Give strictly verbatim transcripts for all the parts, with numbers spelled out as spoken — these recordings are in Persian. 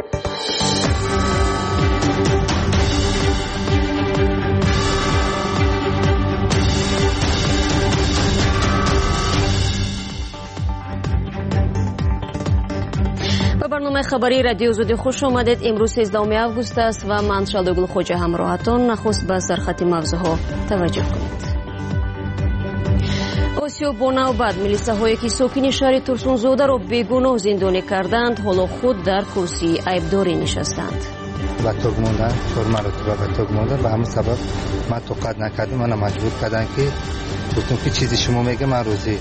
برنامه خبری رادیو زودی خوش آمدید. امروز سیزدهم آگوست است و من شالوگل خوجه همراهتان. نخست به سرخط موضوعها توجه کنید. آسیا با نوبت ملیساهایی که ساکن شهر ترسونزاده را بیگناه زندانی کردند حالا خود در کرسی عیبداری نشستند. و توگ موندن، چهار مرتبه به توگ موندن و همین سبب من توقف نکردم، من مجبور کردن که گفتم که چیزی شما میگه من روزی.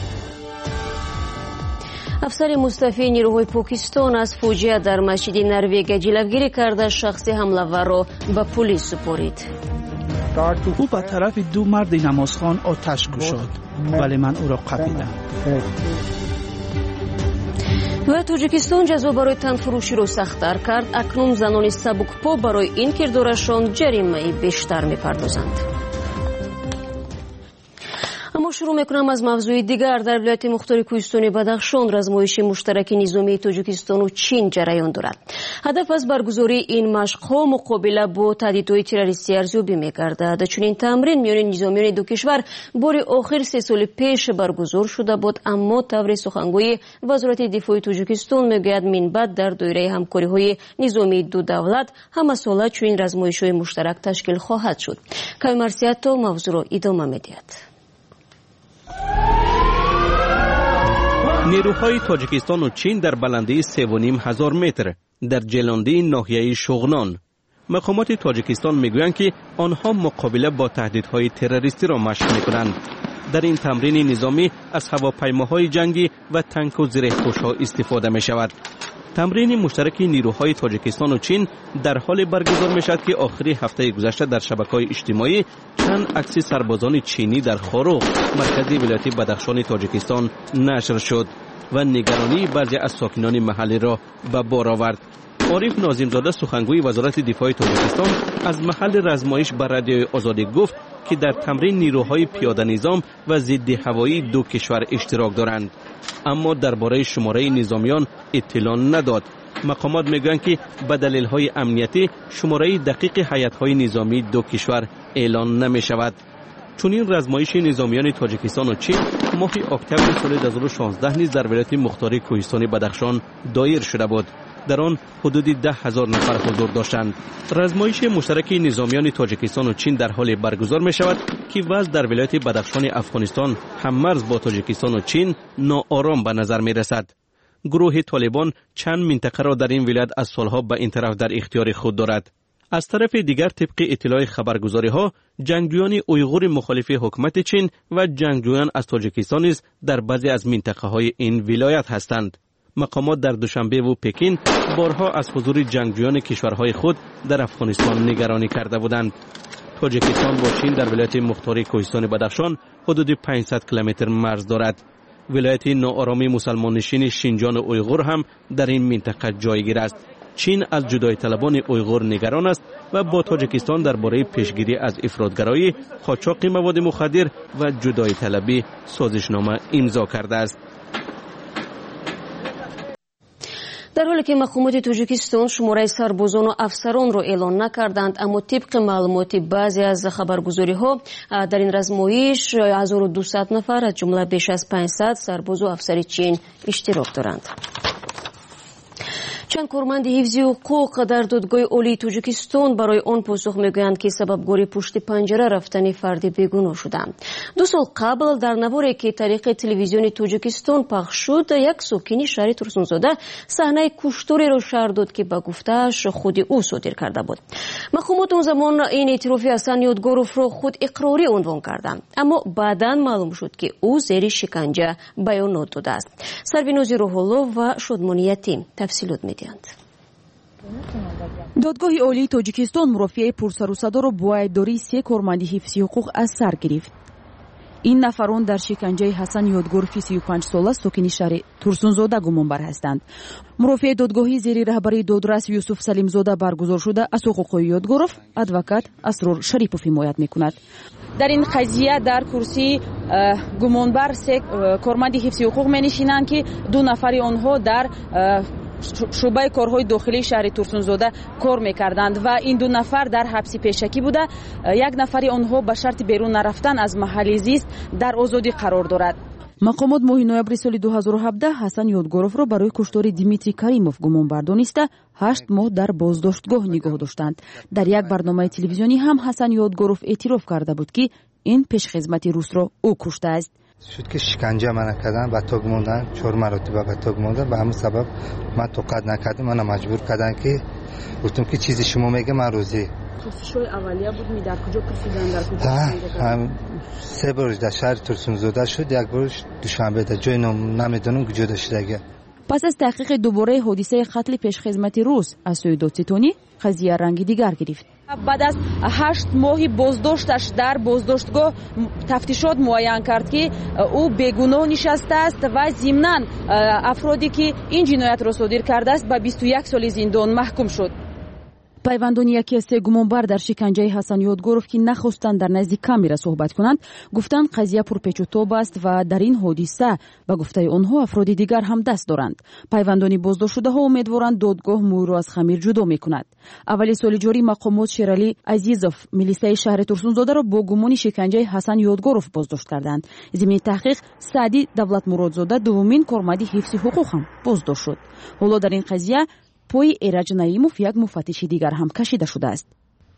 افسر مستعفی نیروهای پاکستان از فوجیه در مسجد نروژ جلوگیری کرده شخص حمله‌ور را به پلیس سپرید. او به طرف دو مرد نمازخوان آتش گشاد ولی من او را قپیدم. و تاجیکستان جزا برای تنفروشی را سخت‌تر کرد. اکنون زنان سبکپا برای این کردارشان جریمه بیشتر می‌پردازند. اما شروع میکنم از موضوع دیگر. در ولایت مختار کوهستانی بدخشان رزمایش مشترک نظامی تاجیکستان و چین جریان دارد. هدف از برگزاری این مشق‌ها مقابله با تهدیدهای تروریستی ارزیابی می‌گردد. چنین تمرین میان نظامیان دو کشور بار آخر سه سال پیش برگزار شده بود، اما طور سخنگوی وزارت دفاع تاجیکستان میگوید من بعد در دایره همکاری‌های نظامی دو دولت همه ساله چنین رزمایش‌های مشترک تشکیل خواهد شد. کاوی مرسیاتو موضوع را ادامه می‌دهد. نیروهای تاجیکستان و چین در بلندی سه و نیم هزار متر در جلاندی ناحیه شغنان. مقامات تاجیکستان میگویند که آنها مقابله با تهدیدهای تروریستی را مشق میکنند. در این تمرین نظامی از هواپیماهای جنگی و تانک و زره‌پوش‌ها استفاده می شود. تمرین مشترک نیروهای تاجیکستان و چین در حال برگزار می شود که آخری هفته گذشته در شبکه‌های اجتماعی چند عکس سربازان چینی در خاروق مرکزی ولایت بدخشان تاجیکستان نشر شد و نگرانی بعضی از ساکنان محلی را به بار آورد. عارف ناظم‌زاده سخنگوی وزارت دفاع تاجیکستان از محل رزمایش بر رادیوی آزادی گفت که در تمرین نیروهای پیاده نظام و ضد هوایی دو کشور اشتراک دارند، اما درباره شماره نظامیان اطلاع نداد. مقامات میگویند که به دلایل امنیتی شماره دقیق هیئت‌های نظامی دو کشور اعلان نمی شود. چون این رزمایش نظامیان تاجیکستان و چین ماه اکتبر سال دو هزار و شانزده نیز در ولایت مختار کوهستانی بدخشان دایر شده بود. در آن حدود ده هزار نفر حضور داشتند. رزمایش مشترک نظامیان تاجیکستان و چین در حال برگزار می شود که وضع در ولایت بدخشان افغانستان هم مرز با تاجیکستان و چین ناآرام به نظر می رسد. گروه طالبان چند منطقه را در این ولایت از سالها به این طرف در اختیار خود دارد. از طرف دیگر طبق اطلاع خبرگزاری ها جنگجویان اویغور مخالف حکومت چین و جنگجویان از تاجیکستان نیز در بعضی از منطقه های این ولایت هستند. مقامات در دوشنبه و پکین بارها از حضور جنگجویان کشورهای خود در افغانستان نگرانی کرده بودند. تاجیکستان با چین در ولایت مختار کوهستان بدخشان حدود پانصد کیلومتر مرز دارد. ولایت ناآرامی مسلمان نشین شینجان اویغور هم در این منطقه جایگیر است. چین از جدای طلبان اویغور نگران است و با تاجیکستان درباره پیشگیری از افراطگرایی، قاچاق مواد مخدر و جدای طلبی سازشنامه امضا کرده است. در حالی که مقامات تاجیکستان شماره سربازان و افسران را اعلان نکردند، اما طبق معلومات بعضی از خبرگزاری‌ها در این رزمایش هزار و دویست نفر از جمله بیش از پانصد سرباز و افسر چین اشتراک دارند. چند کارمند حفظی حقوق در دادگاه عالی تاجیکستان برای آن پاسخ میگویند که سببگاری پشت پنجره رفتن فردی بیگناه شدند. دو سال قبل در نواری که طریق تلویزیون تاجیکستان پخش شد، یک ساکن شهر ترسونزاده صحنه کشتاری را شهر داد که به گفته‌اش خود او صادر کرده بود. مقامات اون زمان این اعتراف حسن یادگاروف را خود اقراری عنوان کردند، اما بعداً معلوم شد که او زیر شکنجه بیانات داده است. سربیناز روح‌الله و شادمانی یتیم تفصیلات می‌دهند. دادگاه عالی تاجیکستان مرافعه پرسر و صدا را با عیبداری سه کارمند حفظی حقوق از سر گرفت. این نفران در شکنجه حسن یادگاروف سی و پنج ساله ساکن شهر ترسونزاده گمانبر هستند. مرافع دادگاهی زیر رهبری دادرس یوسف سلیمزاده برگزار شده از حقوق یادگاروف ادوکات اسرار شریپوف حمایت میکند. در این قضیه در کرسی گمانبر سه کارمند حفظی حقوق می نشینند که دو نفر آنها در شعبه کارهای داخلی شهر ترسونزاده کار میکردند و این دو نفر در حبس پیشکی بوده. یک نفری آنها به شرط بیرون نرفتن از محل زیست در آزادی قرار دارد. مقامات ماه نوامبر سال دو هزار و هفده حسن یادگوروف را برای کشتار دیمیتری کریموف گمانبر دانسته هشت ماه در بازداشتگاه نگاه داشتند. در یک برنامه تلویزیونی هم حسن یادگوروف اعتراف کرده بود که این پیشخدمتی روس را او کشته است. شد که شکنجه من کردن و تاگ موندن، چهار مرتبه به تاگ موندن و همین سبب من توقع نکردم، من مجبور کردن که گفتم که چیزی شما میگه من روزی پرسش‌های اولیه بود. می در کجا پرسیدن؟ در کجا هم سه بار در شهر ترسونزاده شد، یک بارش دوشنبه در جای نام نمیدونم کجا داشته دیگه. پس از تحقیق دوباره حادثه قتل پیشخدمتی روس از سوی دادستانی قضیه رنگ دیگر گرفت. بعد از هشت ماهی بازداشتش در بازداشتگاه تفتیشات معین کرد که او بیگناه نشسته است و ضمناً افرادی که این جنایت را صادر کرده است به بیست و یک سال زندان محکوم شد. پیوندان یکی از سه گمانبر در شکنجه حسن یادگوروف که نخواستند در نزد کامرا صحبت کنند گفتند قضیه پرپیچ و تاب است و در این حادثه به گفته آنها افراد دیگر هم دست دارند. پیوندان بازداشت شده ها امیدوارند دادگاه موی را از خمیر جدا میکند. اولی سال جاری مقامات شیرالی عزیزوف میلیسای شهر ترسونزاده را با گمان شکنجه حسن یادگوروف بازداشت کردند. ضمن تحقیق سعدی دولت مرادزاده دومین کارمند حفظ حقوق هم بازداشت شد. حالا در این قضیه پای ایرج نعیموف یک مفتش دیگر هم کشیده شده است.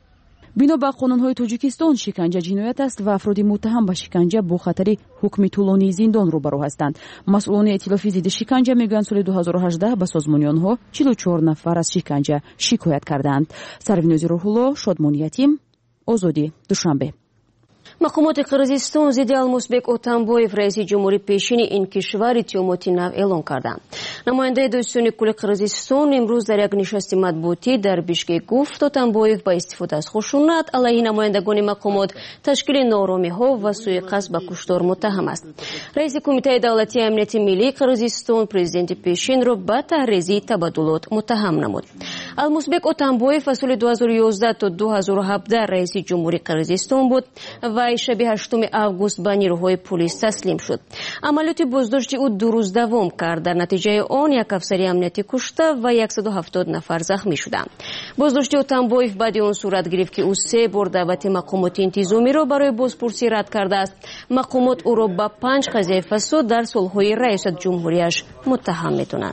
بنا به قانون‌های تاجیکستان شکنجه جنایت است و افراد متهم به شکنجه با خطر حکم طولانی زندان روبرو هستند. مسئولان ائتلاف ضد شکنجه میگویند سال دو هزار و هجده به سازمان آنها چهل و چهار نفر از شکنجه شکایت کردند. سرویناز روح‌الله، شادمان یتیم، آزادی، دوشنبه. مقامات قرغیزستان ضد المسبک اتنبویف رئیس جمهوری پیشین این کشور تیموتینو اعلام کردند. نماینده دادستانی کل قرغیزستان امروز در یک نشست مطبوعاتی در بیشکک گفت اتنبویف با استفاده از خشونت علیه نمایندگان مقامات تشکیل نارامی‌ها و سوءقصد به کشتار متهم است. رئیس کمیته دولتی امنیت ملی قرغیزستان پرزیدنت پیشین را به تحریزی تبادلات متهم نمود. المسبک اتنبویف از سال دو هزار و یازده تا دو هزار و هفده رئیس جمهوری قرغیزستان بود و شب هشتم آگوست به نیروهای پلیس تسلیم شد. عملیات بازداشت او دو روز دوام کرد. در نتیجه آن یک افسر امنیتی کشته و صد و هفتاد نفر زخمی شدند. بازداشت اتنبویف بعد آن صورت گرفت که او سه بار دعوت مقامات انتظامی را برای بازپرسی رد کرده است. مقامات او را به پنج قضیه فساد در صلح‌های رئیس جمهوریش متهم می‌دانند.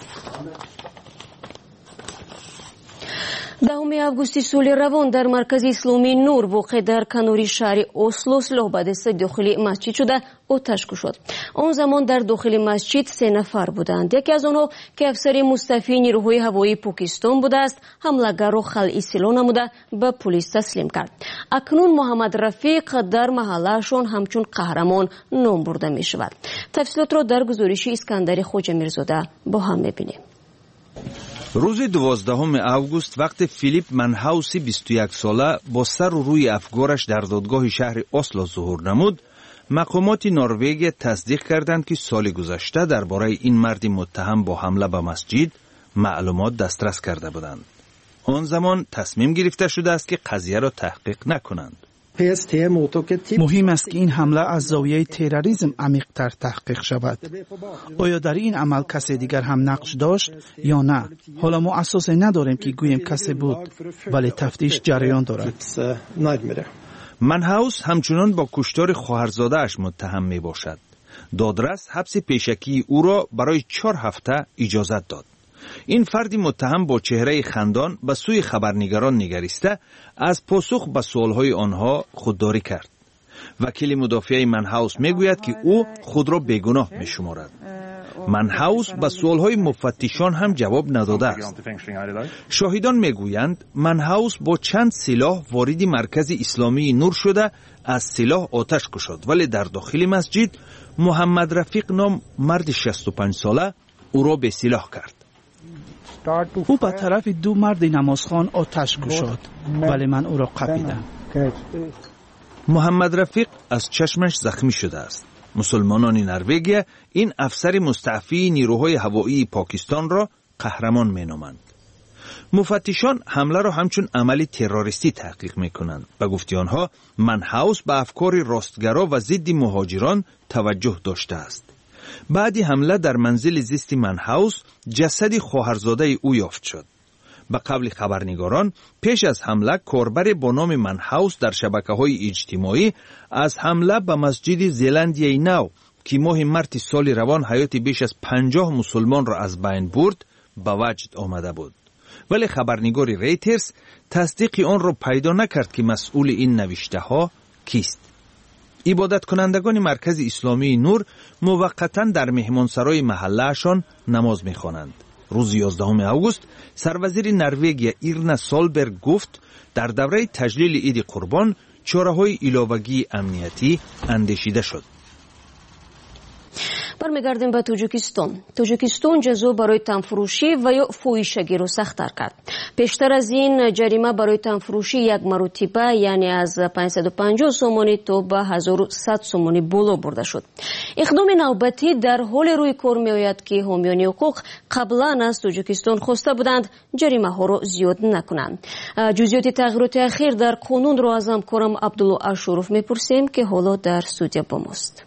دهم августи соли равон дар маркази исломии нур воқеъ дар канори шаҳри осло силоҳ ба даста дохили масҷид шуда оташ кушод. он замон дар дохили масҷид се нафар буданд. яке аз онҳо ки афсари мустаъфии нирӯҳои ҳавоии покистон будааст ҳамлагарро халъи силоҳ намуда ба пулис таслим кард. акнун муҳаммад рафиқ дар маҳаллаашон ҳамчун қаҳрамон ном бурда мешавад. тафсилотро дар гузориши искандари хоҷамирзода бо ҳам мебинем. روز دوازدهم آگوست وقت فیلیپ منهاوسی بیست و یک ساله با سر و روی افگارش در دادگاه شهر اسلو ظهور نمود، مقامات نروژ تصدیق کردند که سال گذشته درباره این مرد متهم با حمله به مسجد معلومات دسترس کرده بودند. آن زمان تصمیم گرفته شده است که قضیه را تحقیق نکنند. مهم است که این حمله از زاویه تروریسم عمیق‌تر تحقیق شود. آیا در این عمل کسی دیگر هم نقش داشت یا نه؟ حالا ما اساسی نداریم که گوییم کسی بود، ولی تفتیش جریان دارد. منهاوس همچنان با کشتار خواهرزاده‌اش متهم می باشد. دادرس حبس پیشکی او را برای چهار هفته اجازت داد. این فردی متهم با چهره خندان به سوی خبرنگاران نگریسته از پاسخ به سوالهای آنها خودداری کرد. وکیل مدافع منهاوس میگوید که او خود را بیگناه میشمارد. منهاوس به سوالهای مفتشان هم جواب نداده است. شاهدان میگویند منهاوس با چند سلاح وارد مرکز اسلامی نور شده از سلاح آتش کشید، ولی در داخل مسجد محمد رفیق نام مرد شصت و پنج ساله او را به سلاح کرد. او به طرف دو مرد نمازخوان آتش گشاد، ولی من او را قپیدم. محمد رفیق از چشمش زخمی شده است. مسلمانان نروژ این افسر مستعفی نیروهای هوایی پاکستان را قهرمان مینامند. مفتشان حمله را همچون عملی تروریستی تحقیق میکنند. به گفته آنها منهاوس به افکار راستگرا و ضد مهاجران توجه داشته است. بعد حمله در منزل زیست منهاوس جسد خواهرزاده او یافت شد. به قول خبرنگاران پیش از حمله کاربر با نام منهاوس در شبکه‌های اجتماعی از حمله به مسجد زلندیای نو که ماه مارس سال روان حیات بیش از پنجاه مسلمان را از بین برد به وجد آمده بود. ولی خبرنگار ریترز تصدیق آن را پیدا نکرد که مسئول این نوشته ها کیست. عبادت کنندگان مرکز اسلامی نور موقتا در مهمانسرای محلهشان نماز می‌خوانند. روز یازدهم اوگوست سروزیر نروژ ایرنا سولبرگ گفت در دوره تجلیل عید قربان چاره‌های علاوگی امنیتی اندیشیده شد. برمیگردیم به تاجیکستان. تاجیکستان جزا برای تنفروشی و یا فوحشگی رو سخت‌تر کرد. پیشتر از این جریمه برای تنفروشی یک مرتبه یعنی از پانصد و پنجاه سومانی تا به هزار و صد سومانی بالا برده شد. اقدام نوبتی در حال روی کار می‌آید که حامیان حقوق قبلا از تاجیکستان خواسته بودند جریمه ها رو زیاد نکنند. جزئیات تغییرات اخیر در قانون رو از همکارم عبدالله اشرف می‌پرسیم که حالا در استودیو با ماست.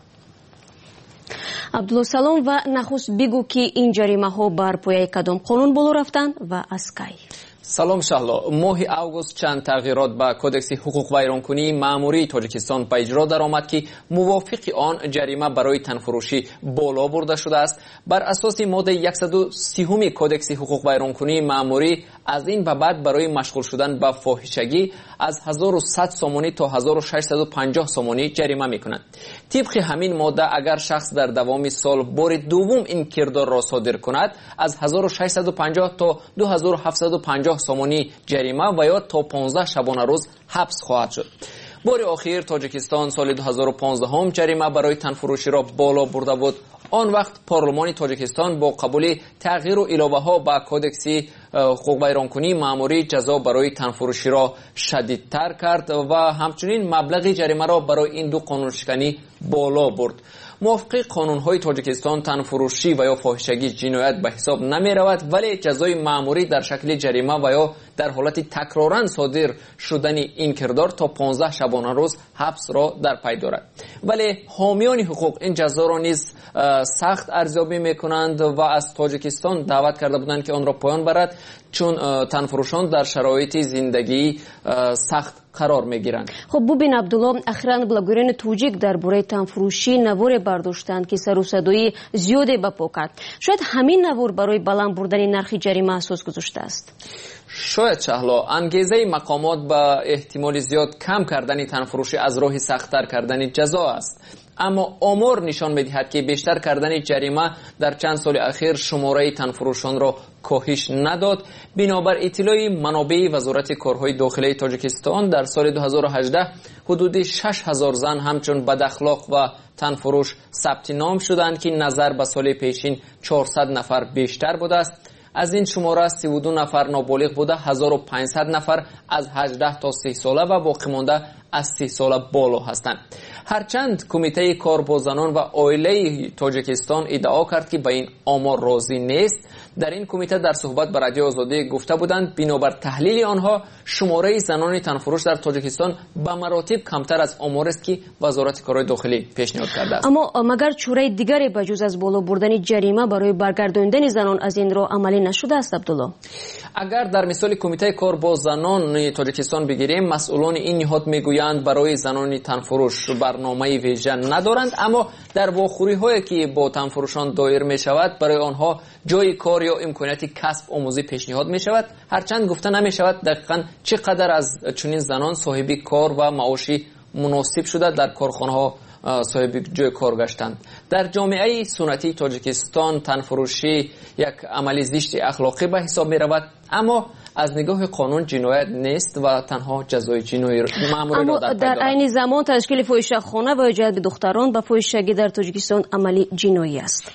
عبدالله سلام و نخست بگو که این جریمه ها بر پایه کدام قانون بالا رفتند و از کی؟ سلام شهلا. ماه اوگوست چند تغییرات به کودکس حقوق ویرانکنی مأموری تاجیکستان به اجرا درآمد که موافق آن جریمه برای تنفروشی بالا برده شده است. بر اساس ماده صد و سی کودکس حقوق ویرانکنی مأموری از این به بعد برای مشغول شدن به فاحشگی از هزار و صد سومانی تا هزار و ششصد و پنجاه سومانی جریمه میکنند. طبق همین ماده اگر شخص در دوام سال بار دوم این کردار را صادر کند از هزار و ششصد و پنجاه تا دو هزار و هفتصد و پنجاه سومانی جریمه و یا تا پانزده شبانه روز حبس خواهد شد. بار اخیر تاجیکستان سال دو هزار و پانزده هم جریمه برای تنفروشی را بالا برده بود. آن وقت پارلمان تاجیکستان با قبول تغییر و علاوه ها به کودکس حقوق ویرانکنی مأموری جزا برای تنفروشی را شدیدتر کرد و همچنین مبلغ جریمه را برای این دو قانون شکنی بالا برد. موافق قانون‌های تاجیکستان تنفروشی و یا فاحشگی جنایت به حساب نمی رود، ولی جزای مأموری در شکل جریمه و یا در حالت تکرارا صادر شدن این کردار تا پانزده شبانه روز حبس را در پی دارد. ولی حامیان حقوق این جزا را نیز سخت ارزیابی میکنند و از تاجیکستان دعوت کرده بودند که آن را پایان برد، چون تنفروشان در شرایط زندگی سخت قرار میگیرند. خب ببین عبدالله، اخیراً بلاگران توجیک درباره تنفروشی نوار برداشتند که سر و صدای زیادی بپا کرد. شاید همین نوار برای بلند بردن نرخ جریمه اساس گذاشته است. شاید شهلا انگیزه مقامات به احتمال زیاد کم کردن تنفروشی از راه سخت‌تر کردن جزا است. اما آمار نشان می‌دهد که بیشتر کردن جریمه در چند سال اخیر شماره تنفروشان را کاهش نداد. بنابر اطلاع منابع وزارت کارهای داخلی تاجیکستان در سال دو هزار و هجده حدود شش هزار زن همچون بداخلاق و تنفروش ثبت نام شدند که نظر به سال پیشین چهارصد نفر بیشتر بوده است. از این شماره سی و دو نفر نابالغ بوده، هزار و پانصد نفر از هجده تا سی ساله و باقی مانده از سی ساله بالا هستند. هرچند کمیته کار با زنان و عائله تاجیکستان ادعا کرد که به این آمار راضی نیست، در این کمیته در صحبت با رادیو آزادی گفته بودند بنابر تحلیل آنها شماره زنان تنفروش در تاجیکستان به مراتب کمتر از آمار است که وزارت کارهای داخلی پیشنهاد کرده است. اما مگر چاره دیگری بجز از بالا بردن جریمه برای برگرداندن زنان از این راه عملی نشده است عبدالله؟ اگر در مثال کمیته کار با زنان تاجیکستان بگیریم، مسئولان این نهاد میگویند برای زنان تنفروش برنامه ویژه ندارند، اما در واخوری هایی که با تنفروشان دایر می شود برای آنها جای کار یا امکانیت کسب آموزی پیشنهاد می شود. هرچند گفته نمی شود دقیقاً چقدر از چنین زنان صاحب کار و معاشی مناسب شده در کارخانه ها صاحب جای کار گشتند. در جامعه سنتی تاجیکستان تنفروشی یک عمل زشت اخلاقی به حساب می رود، اما از نگاه قانون جنایت نیست و تنها جزای جنایی مأموری را در پی دارد. در عین زمان تشکیل فاحشه‌خانه و جلب دختران به فاحشگی در تاجیکستان عملی جنایی است.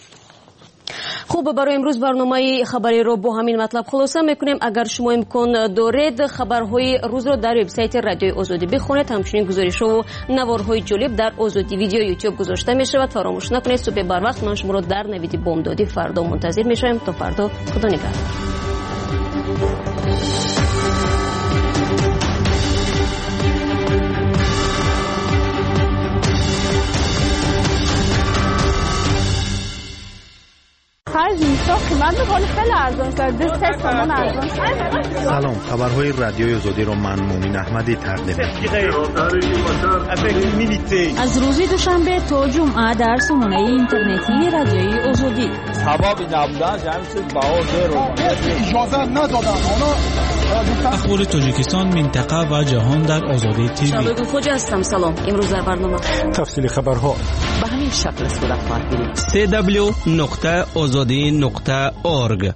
خوب، برای امروز برنامه خبری رو با همین مطلب خلاصه میکنیم. اگر شما امکان دارید خبرهای روز رو در وبسایت رادیو آزادی بخونید. همچنین گزارش و نوارهای جالب در آزادی ویدیو یوتیوب گذاشته می شود. فراموش نکنید صبح بر وقت من شما رو در نوید بامدادی فردا منتظر می شویم. تا فردا، خدا نگهدار. اینجا قیمت میکنه خیلی ارزان شده، سه تومن ارزان شده. سلام، خبرهای رادیوی آزادی رو من مومین احمدی تقدیم می‌کنم. از روز دوشنبه تا جمعه در سامانه اینترنتی رادیوی آزادی. ثوابی نبودن جمعیت باور رو اجازه ندادن. اخبار تاجیکستان، منطقه و جهان در آزادی تیوی. شبکه خوجا هستم. سلام. امروز در برنامه تفصیل خبرها به همین شکل صورت خواهد گرفت. سی دبلیو نقطه آزادی نقطه اورگ.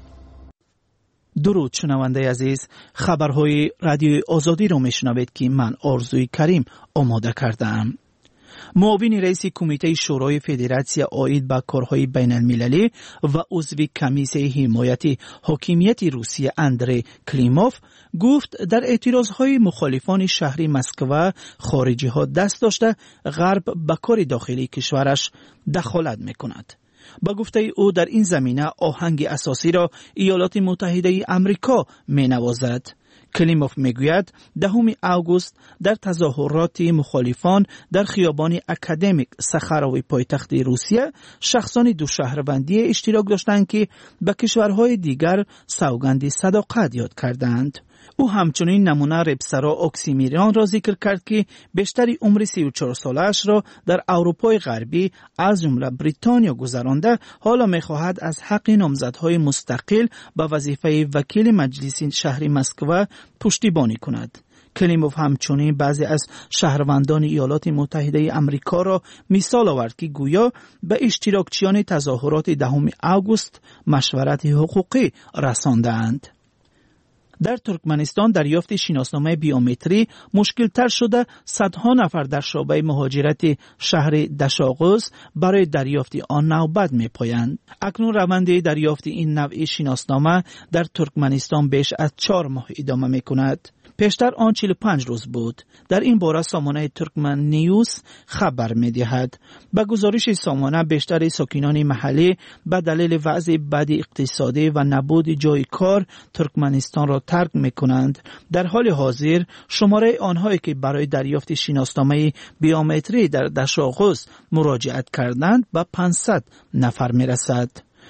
درود شنونده عزیز، خبرهای رادیوی آزادی رو میشنوید که من آرزوی کریم آماده کردم. معاون رئیس کمیته شورای فدراسیون عاید به کارهای بین المللی و عضو کمیسیون حمایت حاکمیت روسیه اندری کلیموف گفت در اعتراضهای مخالفان شهری مسکو خارجی ها دست داشته غرب به کار داخلی کشورش دخالت میکند. با گفته او در این زمینه آهنگ اساسی را ایالات متحده آمریکا می نوازد. کلیموف میگوید دهم آگوست در تظاهرات مخالفان در خیابان اکادمیک سخاروی پایتخت روسیه شخصان دو شهروندی اشتراک داشتند که به کشورهای دیگر سوگند صداقت یاد کردند. او همچنین نمونه رپسرا اکسیمیران را ذکر کرد که بیشتری عمر سی و چهار سالش را در اروپای غربی از جمله بریتانیا گذرانده، حالا می‌خواهد از حق نامزدهای مستقل به وظیفه وکیل مجلس شهری مسکو پشتیبانی کند. کلیموف همچنین بعضی از شهروندان ایالات متحده آمریکا را مثال آورد که گویا به اشتراکچیان تظاهرات دهم آگوست مشورت حقوقی رساندند. در ترکمنستان دریافت شناسنامه بیومتری مشکل تر شده، صدها نفر در شعبه مهاجرت شهر دشاغوز برای دریافت آن نوبت می پایند. اکنون روند دریافت این نوع شناسنامه در ترکمنستان بیش از چهار ماه ادامه می کند. پیشتر آن چهل و پنج روز بود. در این باره سامانه ترکمن نیوز خبر می دهد. به گزارش سامانه بیشتر ساکنان محلی به دلیل وضع بد اقتصادی و نبود جای کار ترکمنستان را ترک می کنند. در حال حاضر شماره آنهایی که برای دریافت شناسنامه بیومتری در دشاغوز مراجعت کردند به پانصد نفر می رسد.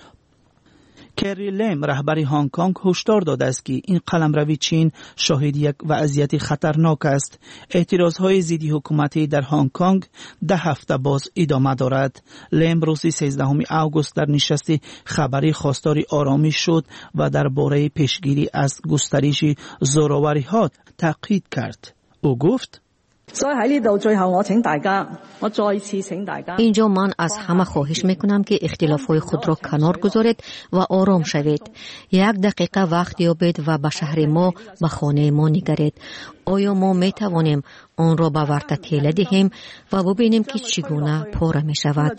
کری لیم رهبر هنگ کنگ هشدار داده است که این قلمروی چین شاهد یک وضعیت خطرناک است. اعتراضهای ضد حکومتی در هنگ کنگ ده هفته باز ادامه دارد. لیم روز سیزدهم آگوست در نشست خبری خواستار آرامش شد و درباره پیشگیری از گسترش زورآوری‌ها تاکید کرد. او گفت: اینجا من از همه خواهش میکنم که اختلافهای خود را کنار گذارید و آرام شوید. یک دقیقه وقت یابید و به شهر ما، به خانه ما نگرید. آیا ما میتوانیم آن را به ورطه دهیم و ببینیم که چگونه پاره می شود؟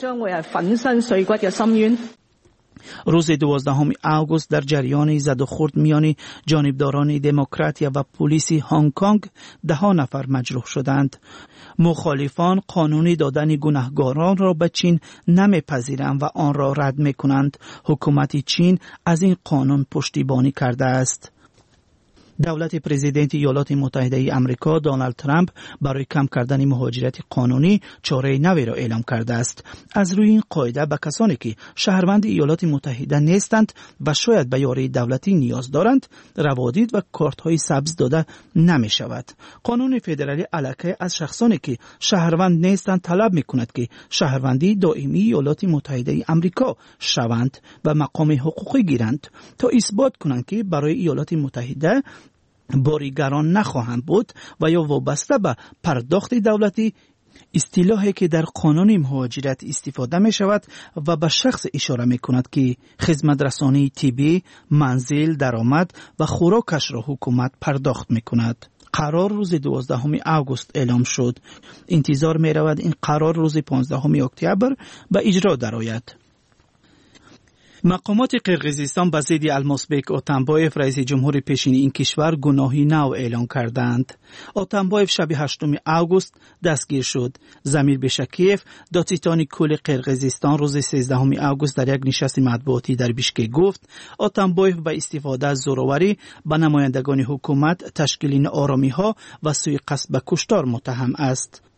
روز دوازدهم آگوست در جریان زد و خورد میان جانبداران دموکراتیا و پلیس هنگ کنگ ده نفر مجروح شدند. مخالفان قانونی دادن گناهکاران را به چین نمیپذیرند و آن را رد میکنند. حکومت چین از این قانون پشتیبانی کرده است. دولت پرزیدنت ایالات متحده آمریکا دونالد ترامپ برای کم کردن مهاجرت قانونی چاره نوی را اعلام کرده است. از روی این قاعده به کسانی که شهروند ایالات متحده نیستند و شاید به یاری دولتی نیاز دارند روادید و کارت های سبز داده نمی شود. قانون فدرالی علیه از شخصانی که شهروند نیستند طلب می کند که شهروندی دائمی ایالات متحده آمریکا شوند و مقام حقوقی گیرند تا اثبات کنند که برای ایالات متحده باریگران نخواهند بود و یا وابسته به پرداخت دولتی، اصطلاحی که در قانون مهاجرت استفاده می شود و به شخص اشاره می کند که خدمت رسانی طبی، منزل، درآمد و خوراکش را حکومت پرداخت می کند. قرار روز دوازدهم آگوست اعلام شد. انتظار می رود این قرار روز پانزدهم اکتبر به اجرا درآید. مقامات قرقیزستان به ضد المازبک اتمبایف رئیس جمهور پیشین این کشور گناهی نو اعلان کردند. اتمبایف شب هشتم آگوست دستگیر شد. زمیر بشکیف دادستان کل قرقیزستان روز سیزدهم آگوست در یک نشست مطبوعاتی در بیشکک گفت اتمبایف به استفاده از زورآوری به نمایندگان حکومت، تشکیل ناآرامی‌ها و سوء قصد به کشتار متهم است.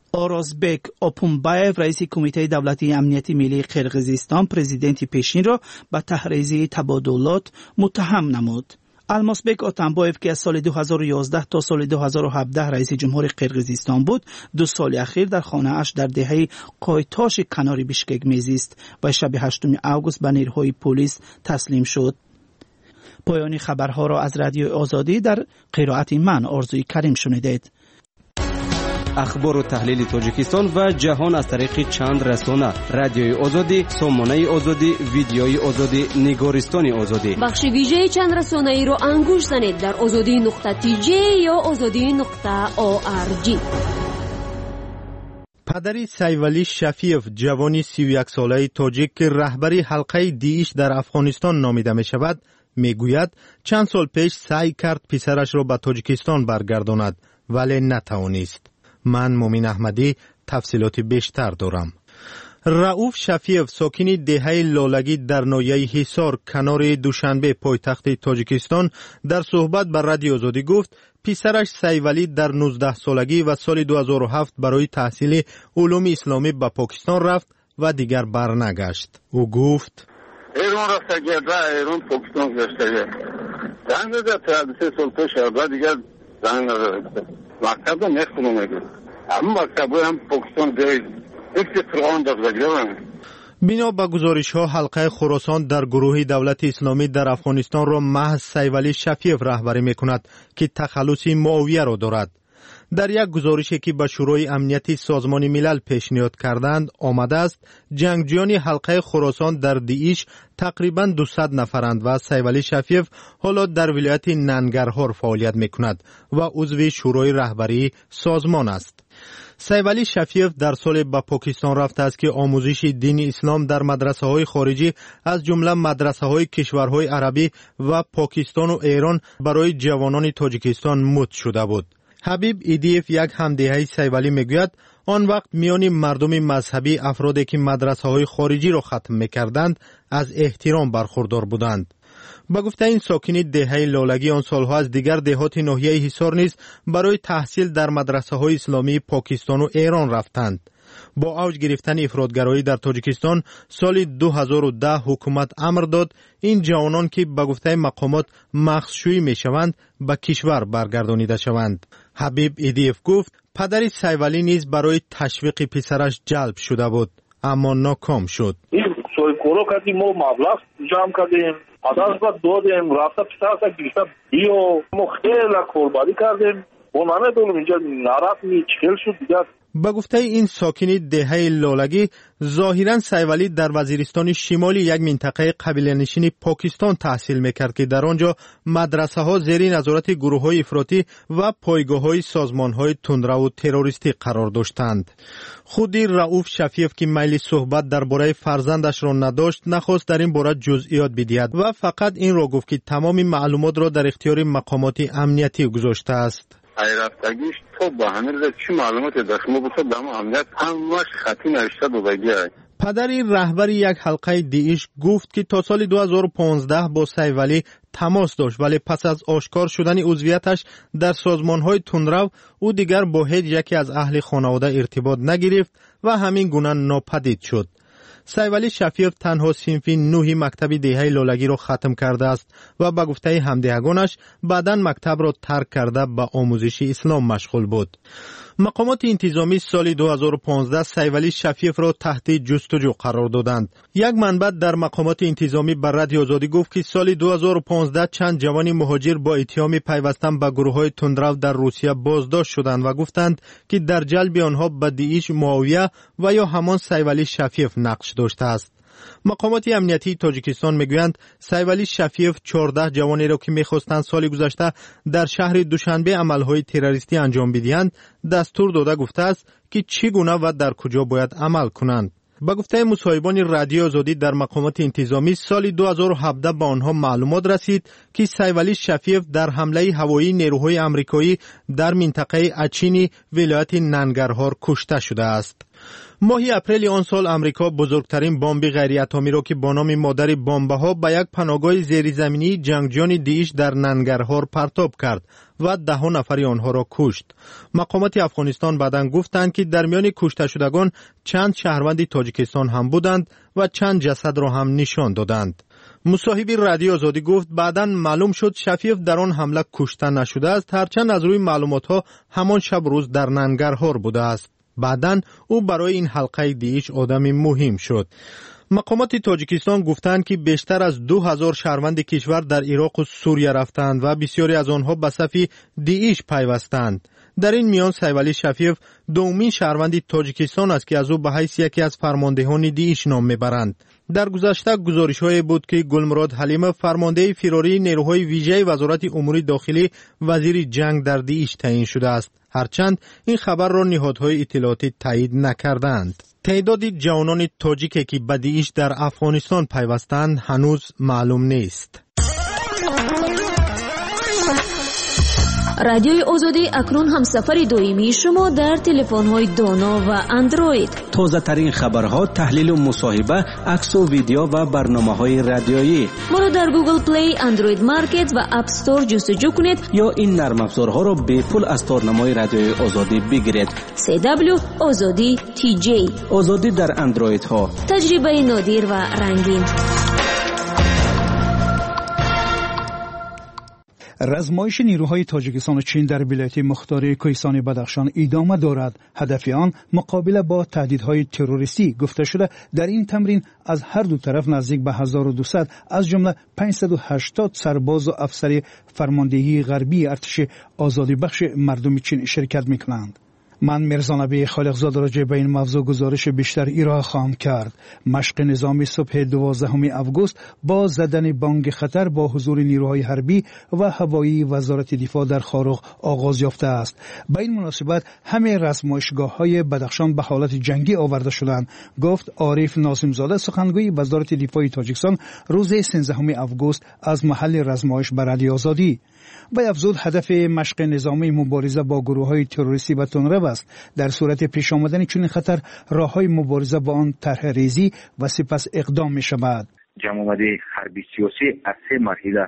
آرازبک آپومبایف رئیس کمیته دولتی امنیتی ملی قرقیزستان پرزیدنت پیشین را به تحریزی تبادلات متهم نمود. الماسبک آتنبایف که از سال دو هزار و یازده تا سال دو هزار و هفده رئیس جمهور قرقیزستان بود، دو سال اخیر در خانه اش در دهه قایتاش کنار بیشکک میزیست و شب هشتم اوگوست به نیروهای پلیس تسلیم شد. پایان خبرها را از رادیو آزادی در قرائت من آرزوی کریم شنیدید. اخبار و تحلیل تاجیکستان و جهان از طریق چند رسانه: رادیوی آزادی، سامانه آزادی، ویدیوی آزادی، نگارستان آزادی. بخش ویژه چند رسانه ای را انگوش زنید در آزادی نقطه تی جی یا آزادی نقطه او آر جی. پدری سیولی شفیف، جوانی سی و یک ساله تاجیک که رهبری حلقه دیش در افغانستان نامیده می شود، می گوید چند سال پیش سعی کرد پسرش را به تاجیکستان برگرداند ولی نتوانست. من مومین احمدی تفصیلات بیشتر دارم. رؤوف شفیف ساکن دهه لالگی در ناحیه حصار کنار دوشنبه پایتخت تاجیکستان در صحبت با رادیو آزادی گفت پسرش سیولی در نوزده سالگی و سال دو هزار و هفت برای تحصیل علوم اسلامی به پاکستان رفت و دیگر برنگشت. او گفت ایران رفته گرده، ایران پاکستان گشته. زنگ زده سه سال پیش و دیگر زنگ نزده. مکتب رو نخونم میگه. اما مکتب هم پاکستان دید. یک قرآن در بگیرم. بنا به گزارش ها حلقه خراسان در گروه دولت اسلامی در افغانستان را محض سیولی شفیف رهبری می کند که تخلص معاویه را دارد. در یک گزارشی که به شورای امنیتی سازمان ملل پیشنهاد کردند آمده است جنگجویان حلقه خراسان در دیش تقریباً دویست نفرند و سیولی شفیف حالا در ولایت ننگرهار فعالیت می کند و عضو شورای رهبری سازمان است. سیولی شفیف در سال به پاکستان رفته است که آموزش دین اسلام در مدرسه های خارجی از جمله مدرسه های کشورهای عربی و پاکستان و ایران برای جوانان تاجیکستان مد شده بود. حبیب ایدیف یک همدیهه سیولی میگوید آن وقت میان مردم مذهبی افرادی که مدرسه های خارجی را ختم میکردند از احترام برخوردار بودند. با گفته این ساکنی دهه لالگی آن سالها از دیگر دهات ناحیه حصار نیز برای تحصیل در مدرسه های اسلامی پاکستان و ایران رفتند. با اوج گرفتن افراطگرایی در تاجیکستان سال دو هزار و ده حکومت امر داد این جوانان که به گفته مقامات مخصوصی می شوند به کشور برگردانیده شوند. حبیب ایدیف گفت پدر سیولی نیز برای تشویق پسرش جلب شده بود اما ناکام شد. این سویکورو کردیم ما مبلغ جمع کردیم پدرش را دادیم رفته پسرش گرفته بیو ما خیلی کوربانی کردیم و نمیدونم اینجا نرفت می چکل شد دیگر. با گفته این ساکن دهه لالگی ظاهرا سیولی در وزیرستان شمالی یک منطقه قبیله نشین پاکستان تحصیل میکرد که در آنجا مدرسه ها زیر نظارت گروه های افراطی و پایگاه های سازمان های تندرو و تروریستی قرار داشتند. خودی رؤوف شفیف که میل صحبت درباره فرزندش را نداشت نخواست در این باره جزئیات بدهد و فقط این را گفت که تمام معلومات را در اختیار مقامات امنیتی گذاشته است. رفتگیش تو با همه رزه چی معلومات دخمه بسید دم امنیت همش خطی نوشته دو بگی های. پدری رهبری یک حلقه دیش گفت که تا سال دو هزار و پانزده با سیولی تماس داشت ولی پس از آشکار شدن عضویتش در سازمان‌های تندرو او دیگر با هیچ یکی از اهل خانواده ارتباط نگرفت و همین گونه ناپدید شد. سیولی شفیف تنها صنف نهی مکتب دهه لالگی را ختم کرده است و به گفته همدیگانش بعداً مکتب را ترک کرده به آموزش اسلام مشغول بود. مقامات انتظامی سال دو هزار و پانزده سیولی شفیف را تحت جستجو قرار دادند. یک منبع در مقامات انتظامی بر رادیو آزادی گفت که سال دو هزار و پانزده چند جوان مهاجر با اتهام پیوستن به گروه‌های تندرو در روسیه بازداشت شدند و گفتند که در جلب آنها به داعش معاویه و یا همان سیولی شفیف نقش داشته است. مقامات امنیتی تاجیکستان میگویند سیولی شفیف چهارده جوانی را که میخواستند سال گذشته در شهر دوشنبه عملهای تروریستی انجام بدهند دستور داده گفته است که چگونه و در کجا باید عمل کنند. با گفته مصاحبان رادیو آزادی در مقامات انتظامی سال دو هزار و هفده به آنها معلومات رسید که سیولی شفیف در حمله هوایی نیروهای آمریکایی در منطقه اچینی ولایت ننگرهار کشته شده است. ماه اپریل آن سال امریکا بزرگترین بمب غیر اتمی را که با نام مادر بمب‌ها به یک پناهگاه زیرزمینی جنگجویان داعش در ننگرهار پرتاب کرد و ده نفر آنها را کشت. مقامات افغانستان بعداً گفتند که در میان کشته شدگان چند شهروند تاجیکستان هم بودند و چند جسد را هم نشان دادند. مصاحب رادیو آزادی گفت بعداً معلوم شد شفیف در آن حمله کشته نشده است، هرچند از روی معلومات‌ها همان شب روز در ننگرهار بوده است. بعداً او برای این حلقه داعش آدم مهم شد. مقامات تاجیکستان گفتند که بیشتر از دو هزار شهروند کشور در عراق و سوریه رفتند و بسیاری از آنها به صف داعش پیوستند. در این میان سیف شفیف دومین شهروند تاجیکستان است که از او به حیث یکی از فرماندهان داعش نام میبرند. در گذشته گزارش‌های بود که گلمراد حلیمه فرمانده فراری نیروهای ویژه وزارت امور داخلی وزیر جنگ در داعش تعیین شده است، هرچند این خبر را نهادهای اطلاعاتی تایید نکردند. تعداد جوانان تاجیکی که به داعش در افغانستان پیوستند هنوز معلوم نیست. رادیوی آزادی اکنون هم سفر دائمی شما در تلفن‌های دانا و اندروید. تازه ترین خبرها، تحلیل و مصاحبه، عکس و ویدیو و برنامه‌های رادیویی. ما را در گوگل پلی، اندروید مارکت و اپ استور جستجو کنید یا این نرم افزارها را به پول از تارنمای رادیوی آزادی بگیرید. سی دبلیو آزادی تی جی. آزادی در اندروید ها. تجربه نادر و رنگین. رزمایش نیروهای تاجیکستان و چین در ولایت مختار کوهستان بدخشان ادامه دارد. هدف آن مقابله با تهدیدهای تروریستی گفته شده. در این تمرین از هر دو طرف نزدیک به هزار و دویست از جمله پانصد و هشتاد سرباز و افسر فرماندهی غربی ارتش آزادی بخش مردم چین شرکت می‌کنند. من میرزا نبی خالقزاد راجع به این موضوع گزارش بیشتر ارائه خواهم کرد. مشق نظامی صبح دوازدهم آگوست با زدن بانگ خطر با حضور نیروهای حربی و هوایی وزارت دفاع در خارق آغاز یافته است. به این مناسبت همه رزمایشگاه‌های بدخشان به حالت جنگی آورده شدند، گفت عارف ناظم زاده سخنگوی وزارت دفاع تاجیکستان روز سیزدهم آگوست از محل رزمایش به رادیو آزادی. و افزود هدف مشق نظامی مبارزه با گروه‌های تروریستی و تندرو است. در صورت پیش آمدن چنین خطر راه‌های مبارزه با آن طرح ریزی و سپس اقدام می‌شود. جمع‌آمدی حربی سیاسی از سه مرحله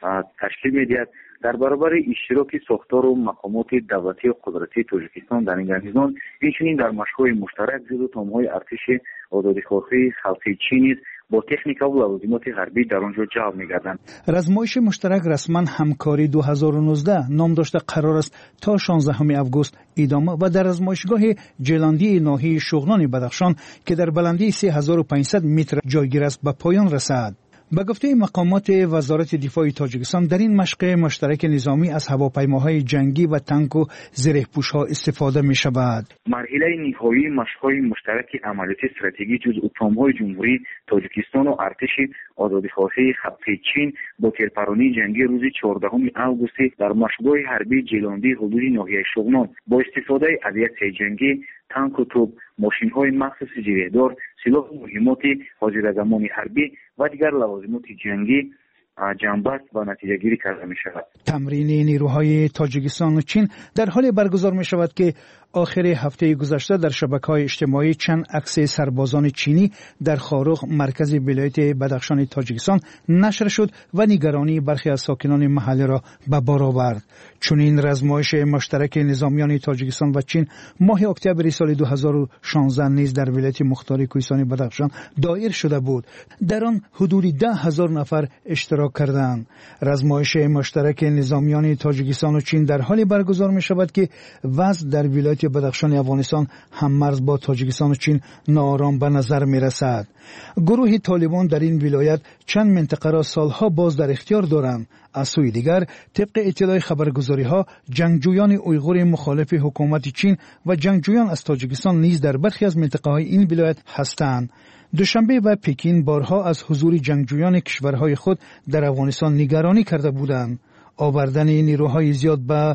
تشکیل می‌دهد. در برابر اشتراک ساختار و مقامات دولتی و قدرتی تاجیکستان در این گرمزان، اینچنین در مشق‌های مشترک زیر تام‌های ارتش آزادیخواهی خلقی چین با تکنیک و لوازمات غربی در آنجا جلب می‌گردند. رزمایش مشترک رسما همکاری دو هزار و نوزده نام داشته قرار است تا شانزدهم آگوست ادامه و در رزمایشگاه جلاندی ناحیه شغنان بدخشان که در بلندی سه هزار و پانصد متر جایگیر است به پایان رسد. به گفته مقامات وزارت دفاع تاجیکستان در این مشق مشترک نظامی از هواپیماهای جنگی و تانک و زره‌پوش‌ها استفاده می‌شود. مرحله نهایی مشق‌های مشترک عملیات استراتژی جزء اتمام‌های جمهوری تاجیکستان و ارتش آزادیخواهی خلقی چین با تیرپرانی جنگی روز چهاردهم آگوست در مشق‌های حربی جلاندی حدود ناحیه شغنان با استفاده از یک جنگی، تانک و توپ، ماشین‌های مخصوص جریحه‌دار، سلاح مهمات حاضر زمانی حربی و دیگر لوازمات جنگی جنبست و نتیجه گیری کرده می شود. تمرین نیروهای تاجیکستان و چین در حال برگزار می شود که آخر هفته گذشته در شبکه‌های اجتماعی چند عکس سربازان چینی در خارق مرکز ولایت بدخشان تاجیکستان نشر شد و نگرانی برخی از ساکنان محله را به بار آورد. چنین رزمایش مشترک نظامیان تاجیکستان و چین ماه اکتبر سال دو هزار و شانزده نیز در ولایت مختار کوهستان بدخشان دایر شده بود. در آن حدود ده هزار نفر اشتراک کردند. رزمایش مشترک نظامیان تاجیکستان و چین در حالی برگزار می شود که وضع در ولایت بدخشان افغانستان هم مرز با تاجیکستان و چین ناآرام به نظر می رسد. گروه طالبان در این ولایت چند منطقه را سالها باز در اختیار دارند. از سوی دیگر طبق اطلاع خبرگزاری ها جنگجویان اویغور مخالف حکومت چین و جنگجویان از تاجیکستان نیز در برخی از منطقه های این ولایت هستند. دوشنبه و پکین بارها از حضور جنگجویان کشورهای خود در افغانستان نگرانی کرده بودند. آوردن نیروهای زیاد به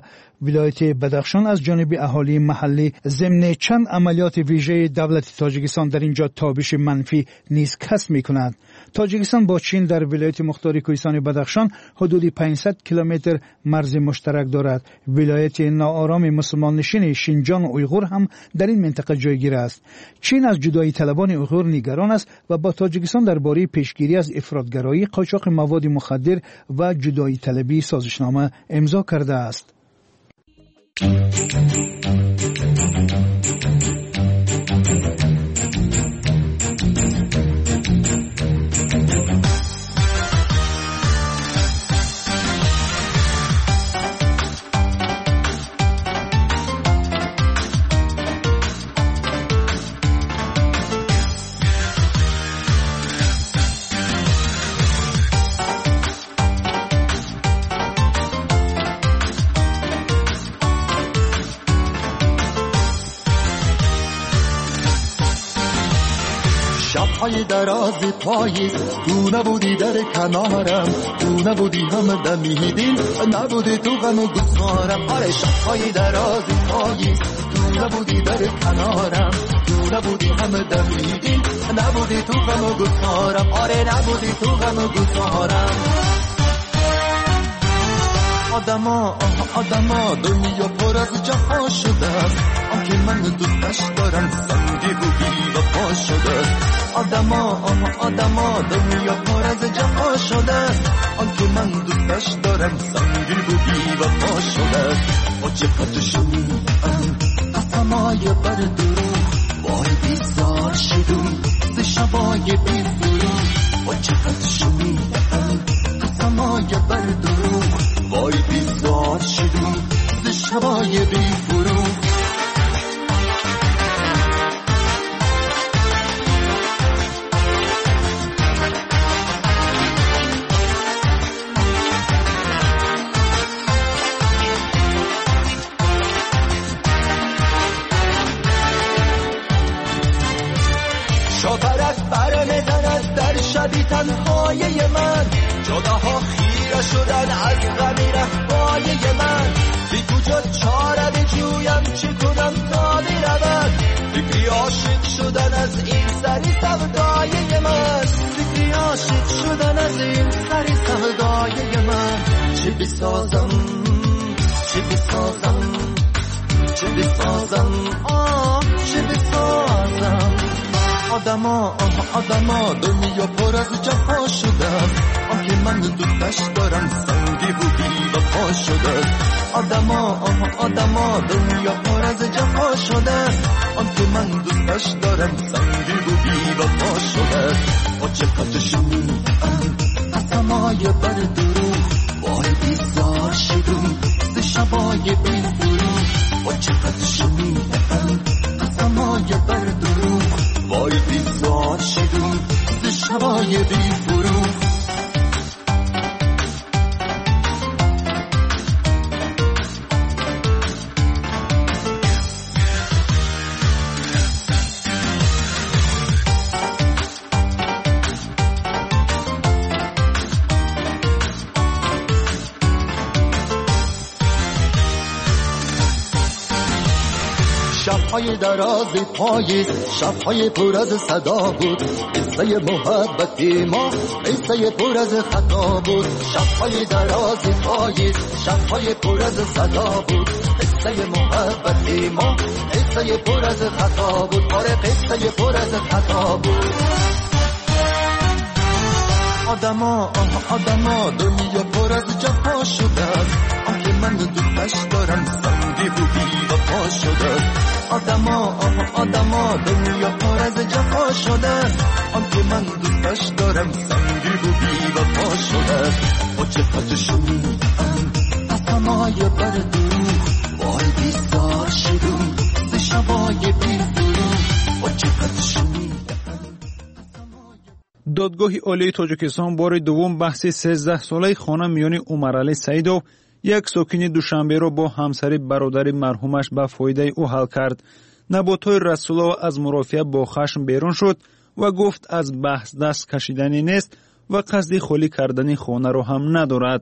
ولایت بدخشان از جانب اهالی محلی ضمن چند عملیات ویژه دولت تاجیکستان در اینجا تابش منفی نیز کسب می‌کند. تاجیکستان با چین در ولایت مختار کوهستان بدخشان حدود پانصد کیلومتر مرز مشترک دارد. ولایت ناآرام مسلمان نشین شینجان اویغور هم در این منطقه جایگیر است. چین از جدایی طلبان اویغور نگران است و با تاجیکستان درباره پیشگیری از افراطگرایی، قاچاق مواد مخدر و جدایی طلبی سازشنامه امضا کرده است. شب‌های درازی پاییز تو نبودی در کنارم، تو نبودی هم دمیدین، نبودی تو غم و گسارم. آره شب‌های درازی پاییز تو نبودی در کنارم، تو نبودی هم دمیدین، نبودی تو غم و گسارم. آره نبودی تو غم و گسارم. آدما آدما دنیا پر از جفا شده است، آنکه من دوستش دارم سنگی و بی وفا شده است. آدما آدما دنیا پر از جفا شده است، آنکه من دوستش دارم سنگی و بی وفا شده است. با چقدر شنیدم قسمای بر دروغ، وای بیزار شدم ز شبای بی فروغ. با چقدر شنیدم قسمای بر دروغ، وای بیزار شدم ز شبای بی فروغ. شاپرک بر میزند در شبی تنهای من، جداها خیره شدن از غمی رهبای من. بی کجا چاره بجویم چی کنم تا برود، فکری عاشق شدن از این سری سودای من. فکری عاشق شدن از این سری سودای من. چی بسازم چی بسازم چی بسازم آه چی بسازم. آدما آدما دنیا پر از جفا شده است، آنکه من دوستش دارم سنگی و بی وفا شده است. آدما آدما دنیا پر از جفا شده است، آنکه من دوستش دارم سنگی و بی وفا شده است. با چقدر شنیدم قسمای بر دروغ، وای بیزار شدم ز شبای بی فروغ. با چقدر شنیدم قسمای بر دروغ، وای بیزار شدم ز شبای بی فروغ. شب‌های درازی پاییز، شب‌های پر از صدا بود، قصه محبتی ما قصه پر از خطا بود. شب‌های درازی پاییز، شب‌های پر از صدا بود، قصه محبتی ما قصه پر از خطا بود. آره قصه پر از خطا بود. آدما آدما دنیا پر از جفا شده است، آنکه من دوستش دارم سنگی و بی وفا شده است. آدما آدما دنیا پر از جفا شده است، آنکه من دوستش دارم سنگی و بی وفا شده است. با چقدر شنیدم قسمای بر دروغ، وای بیزار شدم ز شبای بی فروغ. با چقدر شنیدم. دادگاه عالی تاجیکستان بار دوم بحث سیزده ساله خانم میانی عمرعلی سعیدov یک ساکن دوشنبه را با همسری برادر مرحومش به فایده او حل کرد. نباتای رسولov از مرافعه با خشم بیرون شد و گفت از بحث دست کشیدنی نیست و قصد خالی کردن خانه را هم ندارد.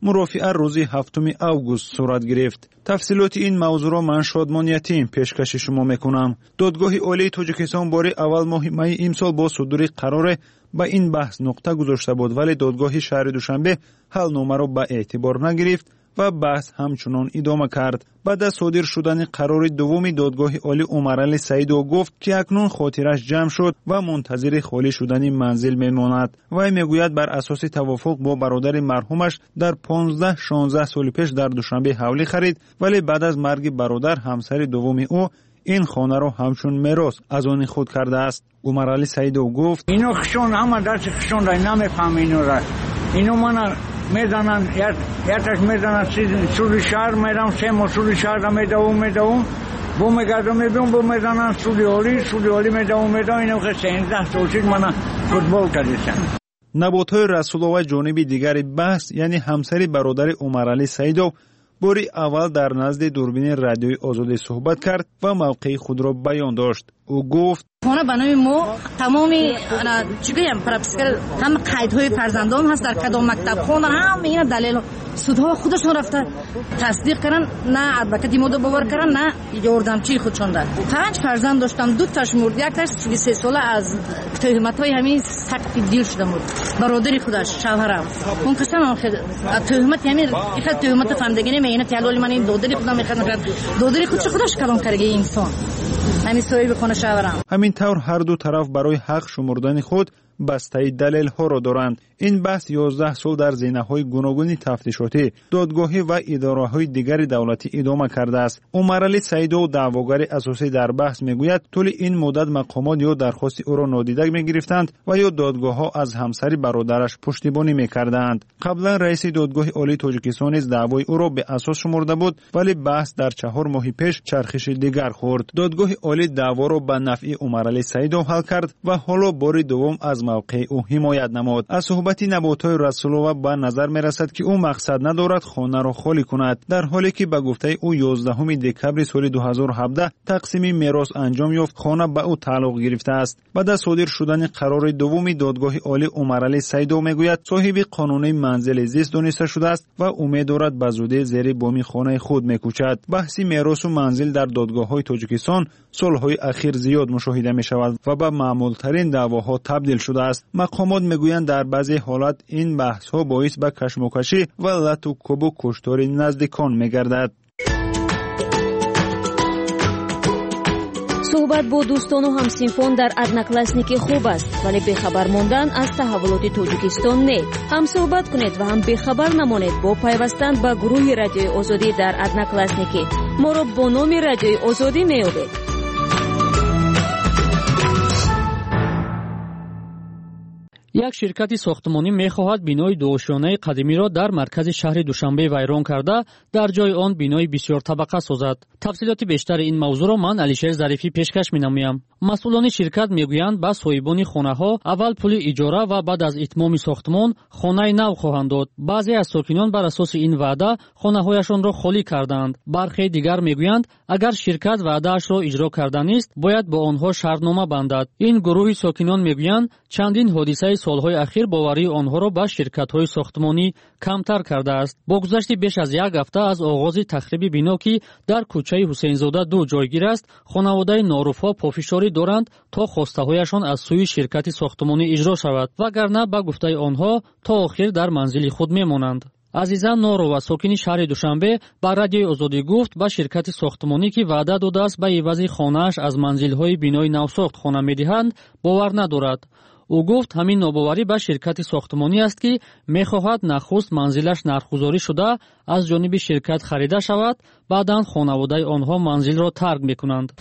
مرافعه روز هفتم اوگوست صورت گرفت. تفصیلات این موضوع را من شادمان یتیم پیشکش شما میکنم. دادگاه عالی تاجیکستان بار اول ماه می امسال با صدور قرار با این بحث نقطه گذاشته بود، ولی دادگاه شهر دوشنبه حلنامه را به اعتبار نگرفت و بحث همچنان ادامه کرد. بعد از صادر شدن قرار دوم دادگاه عالی عمرعلی سعیدو گفت که اکنون خاطرش جمع شد و منتظر خالی شدن منزل میماند. وی میگوید بر اساس توافق با برادر مرحومش در پانزده شانزده سال پیش در دوشنبه حولی خرید، ولی بعد از مرگ برادر همسر دوم او این خانه را همچون میراث از آن خود کرده است. عمرعلی سعیدو گفت اینو خشون همه دست خشون را نمیفهم اینو را اینو من میدانن یکش میدانن سوری شهر میدم سه ما سوری شهر را میدوم میدوم بو میگردم میبیم بو میدانن سوری عالی سوری عالی میدوم میدوم اینو که سینزده سوشید من فوتبال کردیشن. نباتهای رسولو و جانب دیگر بحث یعنی همسر برادر عمرعلی سعیدو باری اول در نزد دوربین رادیوی آزادی صحبت کرد و موقع خود را بیان داشت. او گفت خانه بنای ما تمامی چی گویم پراپسیکل هم قیدهای فرزندان هست در کدام مکتب خوندن، هم این دلیل سودها خودشون رفته تصدیق کردن، نه ادوکاتی مود باور کردن نه یاردمچی خودشون داد. پنج فرزند داشتم، دو تاش مرد، یک تاش سی و سه ساله از تهمت‌های همین سخت دیر شده بود. برادری خودش شوهرم اون قسم آخر تهمت همین یک تهمت فهمدگی نمیینه تعلل من این دادری خودم میخواد کرد دادری خودش خودش کلام کرده انسان همین سوی بکنه شوهرم. همین طور هر دو طرف برای حق شمردن خود بسته دلیل ها را دارند. این بحث یازده سال در زینه‌های گوناگون تفتیشاتی، دادگاهی و اداره‌های دیگر دولتی ادامه کرده است. عمرعلی سعیدو دعواگر اساسی در بحث میگوید طول این مدت مقامات یا درخواست او را نادیده میگرفتند و یا دادگاه‌ها از همسر برادرش پشتیبانی میکردند. قبلا رئیس دادگاه عالی تاجیکستان از دعوای او را به اساس شمرده بود، ولی بحث در چهار ماه پیش چرخش دیگر خورد. دادگاه عالی دعوا را به نفع عمرعلی سعیدو حل کرد و حالا بار دوم از موقع او حمایت نمود. از صحبت نباتهای رسولو به نظر می رسد که او مقصد ندارد خانه را خالی کند، در حالی که به گفته او یازدهم دکبر سال دو هزار و هفده تقسیم میراث انجام یافت خانه به او تعلق گرفته است. بعد از صادر شدن قرار دوم دادگاه عالی عمرعلی سعیدو میگوید صاحب قانونی منزل زیست دانسته شده است و امید دارد به زودی زیر بام خانه خود میکوشد. بحث میراث و منزل در دادگاه‌های تاجیکستان سالهای اخیر زیاد مشاهده می شود و به معمول ترین دعواها تبدیل شده است. مقامات میگویند در بعضی حالات این بحث ها باعث به کشمکشی و لط و کوب و کشتار نزدیکان میگردد. صحبت با دوستان و همسینفان در ادناکلاسنیک خوب است، ولی بخبر ماندن از تحولات تاجیکستان نه. هم صحبت کنید و هم بخبر نمانید با پیوستن به گروه رادیوی آزادی در ادناکلاسنیک. ما را با نام رادیوی آزادی میابید. یک شرکت ساختمانی می‌خواهد بینای دوشانه قدیمی را در مرکز شهر دوشنبه ویران کرده در جای آن بینای بسیار طبقه سازد. تفصیلات بیشتر این موضوع را من علیشیر ظریفی پیشکش می‌نمایم. مسئولان شرکت میگویند به صاحبان خانه‌ها اول پول اجاره و بعد از اتمام ساختمان خانه نو خواهند داد. بعضی از ساکنان بر اساس این وعده خانه‌هایشان را خالی کردند. برخی دیگر میگویند اگر شرکت وعده‌اش را اجرا کرده نیست باید با آنها شرطنامه بندد. این گروه ساکنان میگویند چندین حادثه سالهای اخیر باوری آنها را به شرکت‌های ساختمانی کمتر کرده است. با گذشت بیش از یک هفته از آغاز تخریب بنا که در کوچه حسین زاده دو جایگیر است، خانواده ناروفا پافشاری دارند تا خواسته‌هایشان از سوی شرکت ساختمانی اجرا شود، وگرنه به گفته آنها تا آخر در منزل خود میمانند. عزیزا نورو و ساکن شهر دوشنبه با رادیوی آزادی گفت به شرکت ساختمانی که وعده داده است به عوض خانه‌اش از منزل‌های بنای نوساخت خانه می‌دهند باور ندارد. او گفت همین ناباوری به شرکت ساختمانی است که می‌خواهد نخست منزلش نرخ‌گذاری شده از جانب شرکت خریده شود، بعداً خانواده آنها منزل را ترک می‌کنند.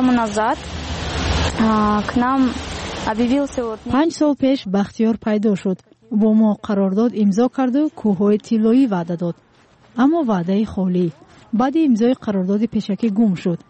پنج سال پیش بختیار پیدا شد. با ما قرارداد امضا کرد و کوههای طلایی وعده داد. اما وعده خالی. بعد امضای قرارداد پیشکی گم شد.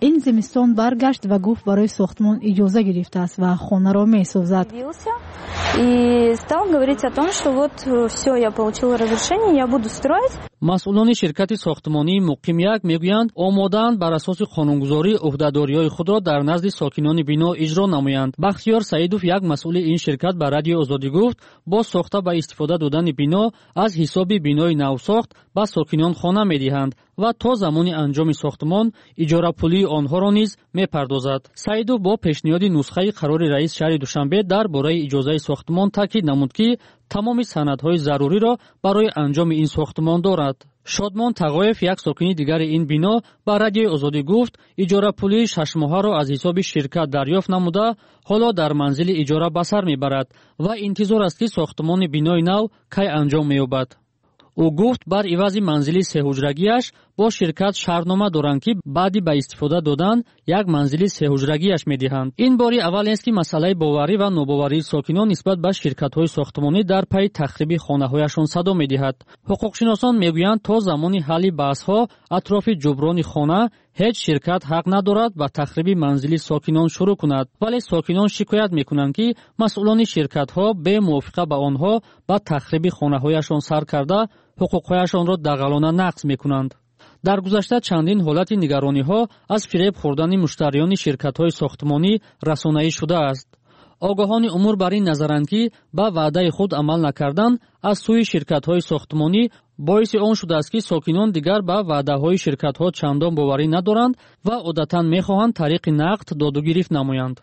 این زمستان برگشت و گفت برای ساختمان اجازه گرفته است و خانه را می‌سازد. И стал говорить о том, что вот все, я получила разрешение, я буду строить. масъулони ширкати сохтмонии муқим як мегӯянд омодаанд бар асоси қонунгузорӣ уҳдадориҳои худро дар назди сокинони бино иҷро намоянд. бахтиёр саидов як масъули ин ширкат ба радиои озодӣ гуфт бо сохта ба истифода додани бино аз ҳисоби бинои навсохт ба сокинон хона медиҳанд ва то замони анҷоми сохтмон иҷорапулии онҳоро низ мепардозад. саидов бо пешниҳоди нусхаи қарори раис шаҳри душанбе дар бораи иҷозаи сохтмон таъкид намуд ки тамоми санадҳои заруриро барои анҷоми ин сохтмон дорад. шодмон тағоев як сокини дигари ин бино ба радиои озодӣ гуфт иҷорапулии шашмоҳаро аз ҳисоби ширкат дарёфт намуда ҳоло дар манзили иҷора ба сар мебарад ва интизор аст ки сохтмони бинои нав кай анҷом меёбад. ӯ гуфт бар ивази манзили сеҳуҷрагиаш бо ширкат шартнома доранд ки баъди ба истифода додан як манзили сеҳуҷрагиаш медиҳанд. ин бори аввал нест ки масъалаи боварӣ ва нобоварии сокинон нисбат ба ширкатҳои сохтмонӣ дар пайи тахриби хонаҳояшон садо медиҳад. ҳуқуқшиносон мегӯянд то замони ҳалли баҳсҳо атрофи ҷуброни хона ҳеҷ ширкат ҳақ надорад ба тахриби манзили сокинон шурӯъ кунад, вале сокинон шикоят мекунанд ки масъулони ширкатҳо бе мувофиқа ба онҳо ба тахриби хонаҳояшон сар карда ҳуқуқҳояшонро дағалона нақз мекунанд. дар гузашта чандин ҳолати нигарониҳо аз фиреб хӯрдани муштариёни ширкатҳои сохтмонӣ расонаӣ шудааст. огоҳони умур бар ин назаранд ки ба ваъдаи худ амал накардан аз сӯи ширкатҳои сохтмонӣ боиси он шудааст ки сокинон дигар ба ваъдаҳои ширкатҳо чандон боварӣ надоранд ва одатан мехоҳанд тариқи нақд додугирифт намоянд.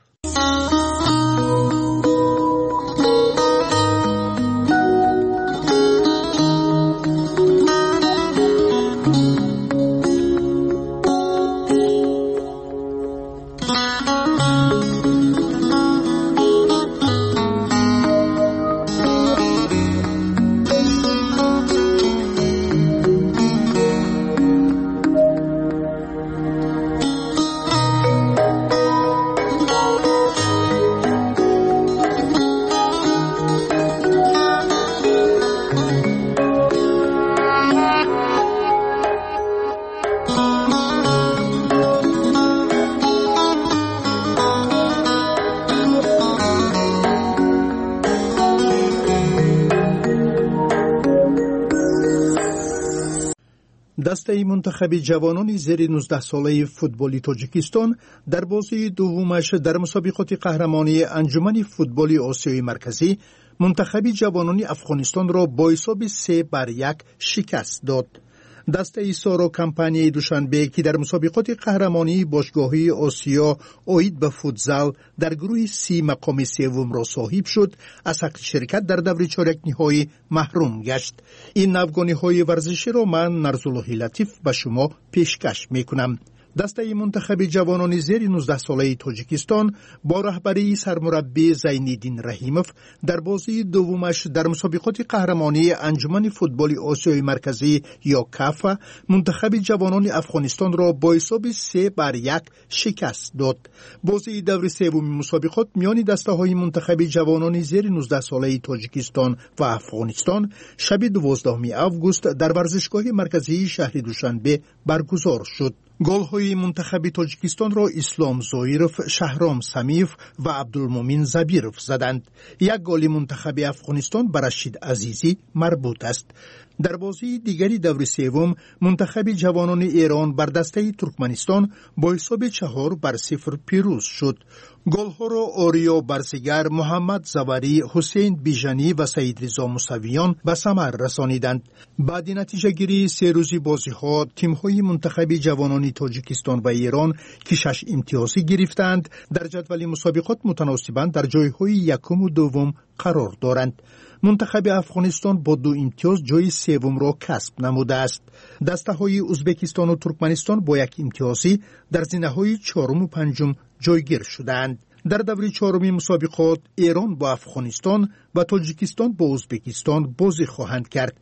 دسته منتخب جوانان زیر نوزده ساله فوتبال تاجیکستان در بازی دومش در مسابقات قهرمانی انجمن فوتبال آسیای مرکزی منتخب جوانان افغانستان را با حساب سه بر یک شکست داد. دسته سارا کمپانی دوشنبه که در مسابقات قهرمانی باشگاهی آسیا اوید به فوتزال در گروه سی مقام سوم را صاحب شد، از حق شرکت در دور چهارک نهایی محروم گشت. این افغانی‌های ورزشی را من نرزالله لطیف به شما پیشکش میکنم. دسته منتخب جوانان زیر نوزده ساله تاجیکستان با رهبری سرمربی زینالدین رحیموف در بازی دومش در مسابقات قهرمانی انجمن فوتبال آسیای مرکزی یا کافا منتخب جوانان افغانستان را با حساب سه بر یک شکست داد. بازی دور سوم مسابقات میان دسته های منتخب جوانان زیر نوزده ساله تاجیکستان و افغانستان شب دوازدهم آگوست در ورزشگاه مرکزی شهر دوشنبه برگزار شد. گل‌های منتخب تاجیکستان را اسلام زویروف، شهرام سمیف و عبدالمومن زبیروف زدند. یک گل منتخب افغانستان به رشید عزیزی مربوط است. در بازی دیگری دور سوم منتخب جوانان ایران بر دسته ترکمنستان با حساب چهار بر صفر پیروز شد. گل‌ها را آریا برزگر، محمد زواری، حسین بیژنی و سعید رضا موسویان به ثمر رسانیدند. بعد نتیجه گیری سه روزی بازی‌ها تیم‌های منتخب جوانان تاجیکستان و ایران که شش امتیازی گرفتند در جدول مسابقات متناسباً در جای‌های یکم و دوم قرار دارند. منتخب افغانستان با دو امتیاز جای سوم را کسب نموده است. دسته‌های ازبکستان و ترکمنستان با یک امتیازی در زینه‌های چهارم و پنجم جایگیر شدند. در دور چهارم مسابقات ایران با افغانستان و تاجیکستان با ازبکستان بازی خواهند کرد.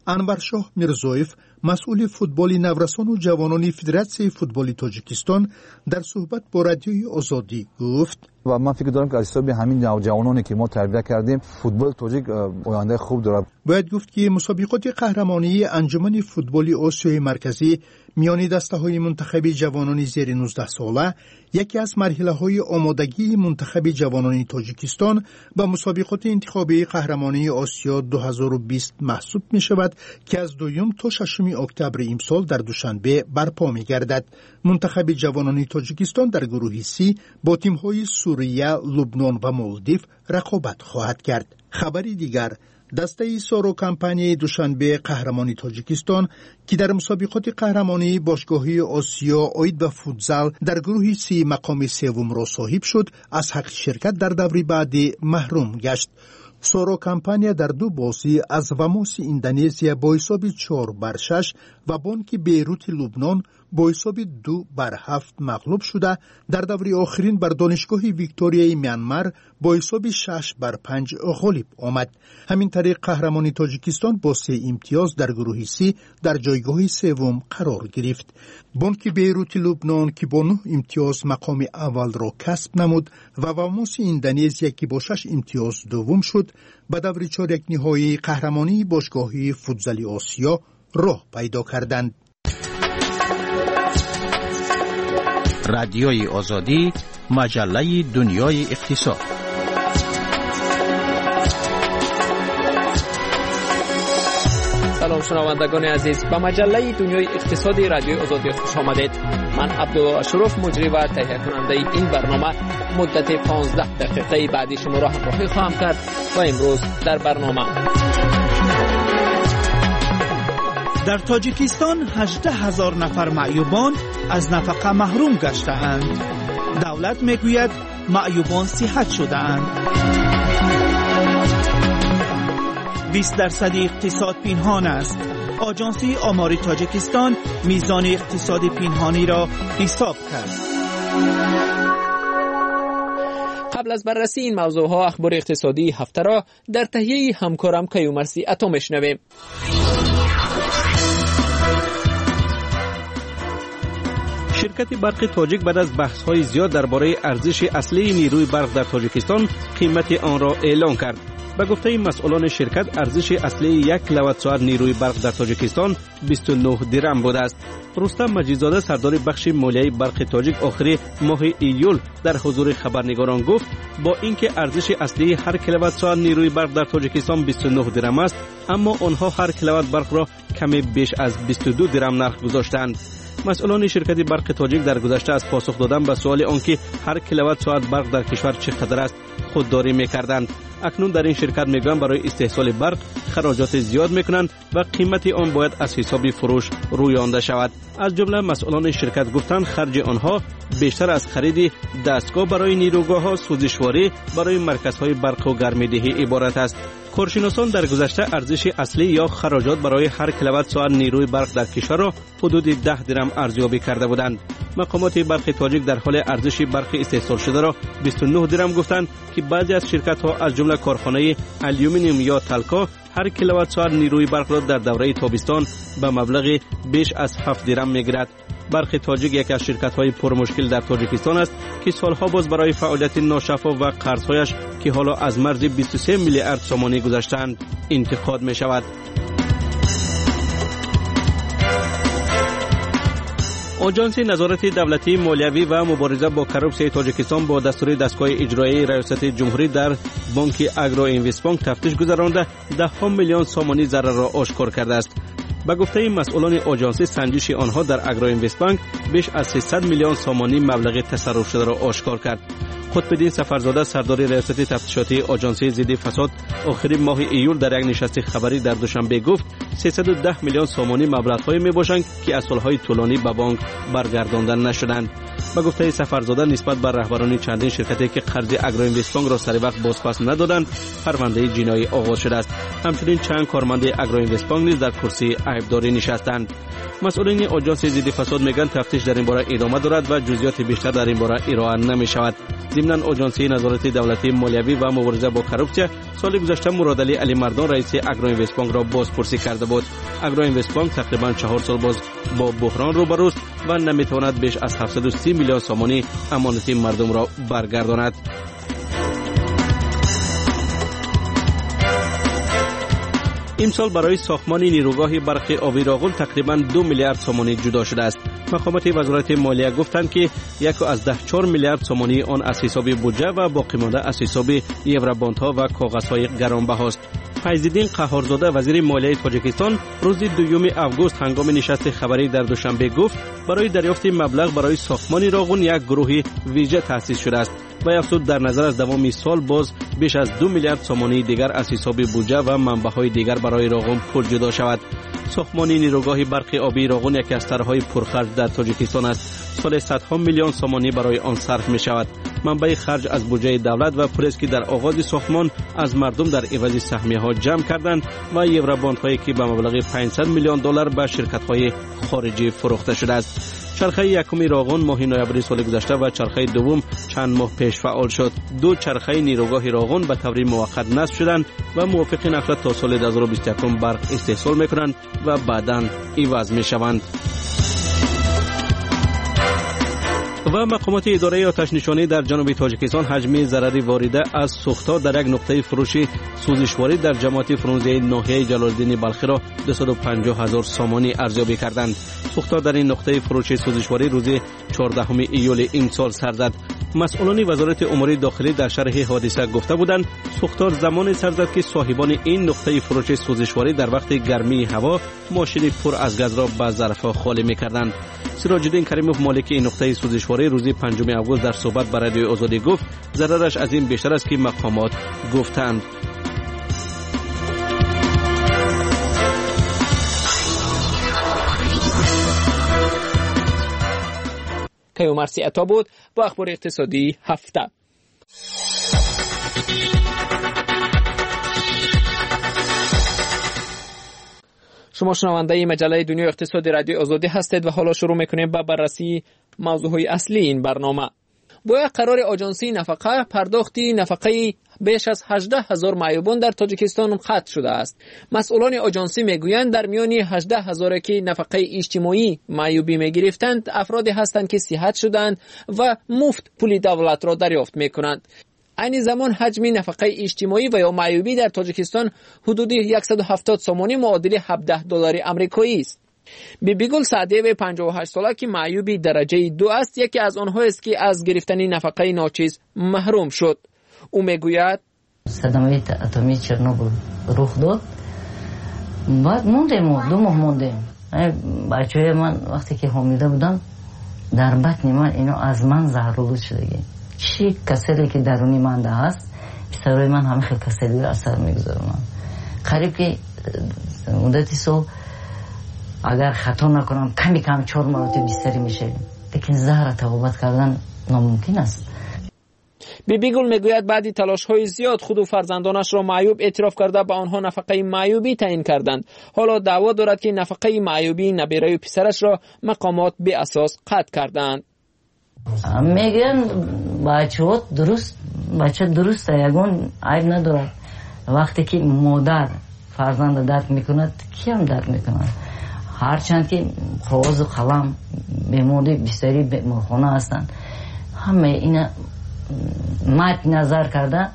انورشاه میرزویف مسئول فوتبال نورسان و جوانان فدراسیون فوتبال تاجیکستان در صحبت با رادیوی آزادی گفت و من فکر دارم که از حساب همین جوانانی که ما تربیت کردیم فوتبال تاجیک آینده خوب داره. باید گفت که مسابقات قهرمانی انجمن فوتبال آسیای مرکزی میان دسته‌های منتخب جوانان زیر نوزده ساله یکی از مرحله‌های آمادگی منتخب جوانان تاجیکستان به مسابقات انتخابی قهرمانی آسیا دو هزار و بیست محسوب می شود که از دوم تا ششم اکتبر امسال در دوشنبه برپا می گردد. منتخب جوانان تاجیکستان در گروه سی با تیم‌های سوریه، لبنان و مالدیو رقابت خواهد کرد. خبری دیگر، دسته سارو کمپانی دوشنبه قهرمانی تاجیکستان که در مسابقات قهرمانی باشگاهی آسیا آید به فوتزال در گروه سی مقام سوم را صاحب شد، از حق شرکت در دوره بعدی محروم گشت. سارو کمپانی در دو بازی از واموس اندونزیا با حساب چهار بر شش و بانک بیروت لبنان با حساب دو بر هفت مغلوب شده در دوره آخرین بر دانشگاه ویکتوریای میانمار با حساب شش بر پنج غالب آمد. همین طریق قهرمانی تاجیکستان با سه امتیاز در گروه سی در جایگاه سوم قرار گرفت. بانک بیروت لبنان که با نه امتیاز مقام اول را کسب نمود و واموس اندونزیا که با شش امتیاز دوم شد، به دور چهارک نهایی قهرمانی باشگاهی فوتزال آسیا راه پیدا کردند. رادیوی آزادی، مجله دنیای اقتصاد. سلام شنوندگان عزیز، به مجله دنیای اقتصادی رادیوی آزادی خوش آمدید. من عبدالله اشرف مجری و تهیه کننده این برنامه مدت پانزده دقیقه بعدی شما را همراهی خواهم کرد و امروز در برنامه در تاجیکستان هجده هزار نفر معیوبان از نفقه محروم گشته‌اند. دولت میگوید معیوبان صحت شده‌اند. بیست درصد اقتصاد پنهان است. آژانسی آماری تاجیکستان میزان اقتصاد پنهانی را حساب کرد. قبل از بررسی این موضوع ها اخبار اقتصادی هفته را در تهیه همکارم کیومرسی عطا میشنویم. شرکت برق تاجیک بعد از بحث‌های زیاد درباره ارزش اصلی نیروی برق در تاجیکستان قیمت آن را اعلام کرد. به گفته مسئولان شرکت ارزش اصلی یک کیلووات ساعت نیروی برق در تاجیکستان بیست و نه درم بوده است. رستم مجیدزاده سردار بخش مالیه برق تاجیک آخر ماه ایول در حضور خبرنگاران گفت با اینکه ارزش اصلی هر کیلووات ساعت نیروی برق در تاجیکستان بیست و نه درم است، اما آنها هر کیلووات برق را کمی بیش از بیست و دو درم نرخ گذاشتند. مسئولان شرکت برق تاجیک در گذشته از پاسخ دادن به سوال آنکه هر کیلووات ساعت برق در کشور چقدر است خودداری می‌کردند. اکنون در این شرکت میگویند برای استحصال برق خراجات زیاد میکنند و قیمت آن باید از حساب فروش رویانده شود. از جمله مسئولان شرکت گفتند خرج آنها بیشتر از خرید دستگاه برای نیروگاه‌ها، سوزشواری برای مرکزهای برق و گرمایدهی عبارت است. کارشناسان در گذشته ارزش اصلی یا خراجات برای هر کیلووات ساعت نیروی برق در کشور را حدود ده درم ارزیابی کرده بودند. مقامات برق تاجیک در حال ارزش برق استحصال شده را بیست و نه درم گفتند که بعضی از شرکت‌ها از جمله کارخانه آلومینیوم یا تلکا هر کیلووات ساعت نیروی برق را در دوره تابستان به مبلغ بیش از هفت درم می‌گیرد. برق تاجیک یکی از شرکت‌های پرمشکل در تاجیکستان است که سالها باز برای فعالیت ناشفاف و قرض‌هایش که حالا از مرز بیست و سه میلیارد سومانی گذشتند انتقاد می‌شود. آژانس نظارت دولتی مالیوی و مبارزه با کروپسیون تاجیکستان با دستور دستگاه اجرایی ریاست جمهوری در بانک اگرو اینوستبانک تفتیش گذرانده ده ها میلیون سومانی ضرر را آشکار کرده است. به گفته مسئولان آژانس سنجش آنها در اگرو اینوستبانک بیش از سیصد میلیون سومانی مبلغ تصرف شده را آشکار کرد. قطب‌الدین سفرزاده سردار ریاست تفتیشاتی آژانس ضد فساد آخر ماه ایول در یک نشست خبری در دوشنبه گفت سیصد و ده میلیون سومانی مبلغ‌هایی میباشند که از سال‌های طولانی به بانک برگردانده نشدند. به گفته سفرزاده نسبت بر رهبران چندین شرکتی که قرض اگرو اینوستبانک را سر وقت بازپس ندادند پرونده جنایی آغاز شده است. همچنین چند کارمند اگرو اینوستبانک نیز در کرسی عیبداری نشستند. مسئولین آژانس ضد فساد میگن تفتیش در این باره ادامه دارد و جزئیات بیشتر در این باره ارائه نمی‌شود. ضمن آژانس نظارت دولتی مالیوی و مبارزه با کروپسیون سال گذشته مراد علی علی مردان رئیس اگرو اینوستبانک را بازپرسی کرده بود. بود. اگرو اینوستبانک تقریبا چهار سال باز با بحران روبروست و نمیتواند بیش از هفتصد و سی میلیارد سومانی امانت مردم را برگرداند. امسال برای ساختمان نیروگاه برق آبی راغون تقریبا دو میلیارد سومانی جدا شده است. مقامات وزارت مالیه گفتند که یک از ده چهار میلیارد سومانی آن از حساب بودجه و باقی مانده از حساب یوروباندها و کاغذهای گرانبهاست. فیض‌الدین قهارزاده وزیر مالیه تاجیکستان روز دوم آگوست هنگام نشست خبری در دوشنبه گفت برای دریافت مبلغ برای ساختمان راغون یک گروه ویژه تأسیس شده است و افزود در نظر از دوام سال باز بیش از دو میلیارد سومانی دیگر از حساب بودجه و منبع‌های دیگر برای راغون پول جدا شود. ساختمان نیروگاه برق آبی راغون یکی از طرح‌های پرخرج در تاجیکستان است. سال صدها میلیون سومانی برای آن صرف می شود. منبع خرج از بودجه دولت و پولی که در آغاز ساختمان از مردم در عوض سهمیه ها جمع کردند و یوروباندهایی که به مبلغ پانصد میلیون دلار به شرکت‌های خارجی فروخته شده است. چرخه یکم راغون ماه نوامبر سال گذشته و چرخه دوم چند ماه پیش فعال شد. دو چرخه نیروگاه راغون به طور موقت نصب شدند و موافق نقل تا سال دو هزار و بیست و یک برق استحصال میکنند و بعداً عوض میشوند. و مقامات اداره آتش نشانی در جنوب تاجیکستان حجم ضرری وارده از سوختار در یک نقطه فروش سوزشواری در جماعت فرونزه ناحیه جلال‌الدین بلخی را دویست و پنجاه هزار سومانی ارزیابی کردند. سوختار در این نقطه فروش سوزشواری روز چهاردهم ایول این سال سر زد. مسئولان وزارت امور داخلی در شرح حادثه گفته بودند سوختار زمان سر زد که صاحبان این نقطه فروش سوزشواری در وقت گرمی هوا ماشین پر از گاز را به ظرفها خالی می‌کردند. سراج الدین کریموف مالک این نقطه سوزشواری روز پنجم آگوست در صحبت با رادیو آزادی گفت ضررش از این بیشتر است که مقامات گفتند. کیومرسی عطا بود با اخبار اقتصادی هفته. شما شنونده مجله دنیا اقتصادی رادیو آزادی هستید و حالا شروع میکنیم با بررسی موضوعهای اصلی این برنامه. با یک قرار آژانسی نفقه پرداختی نفقه بیش از هجده هزار معیوبان در تاجیکستان قطع شده است. مسئولان آژانسی میگویند در میان هجده هزار که نفقه اجتماعی معیوبی میگرفتند افرادی هستند که صحت شدند و مفت پول دولت را دریافت میکنند. این زمان حجم نفقه اجتماعی و یا معیوبی در تاجیکستان حدود صد و هفتاد سومانی معادل هفده دلار آمریکایی است. بیبیگل سعدیه پنجاه و هشت ساله که معیوبی درجه دو است یکی از آنها است که از گرفتن نفقه ناچیز محروم شد. او میگوید صدمه اتمی چرنوبیل رخ داد. بعد موندیم دو ماه موندیم. بچه‌های من وقتی که حامیده بودم در بطن من اینو از من زهرآلود شدگی. چی کسری که درونی من ده هست پسرای من همه خیلی کسری را اثر میگذارونن. قریب که مدتی سو اگر خطا نکنم کمی کم چهار مرتبه بیستری میشه. لیکن زهر تقاوت کردن ناممکن است. بیبیگل میگوید بعدی تلاش‌های زیاد خود و فرزندانش را معیوب اعتراف کرده به آنها نفقه معیوبی تعیین کردند. حالا دعوا دارد که نفقه معیوبی نبیره و پسرش را مقامات به اساس قطع کردند. میگن بچه‌ها درست بچه درست یگون عیب ندارد. وقتی که مادر فرزند درد میکند کی هم درد میکند. هرچند که کاغذ و قلم بیماری بستری بیمارخانه هستند همه اینا مد نظر کرده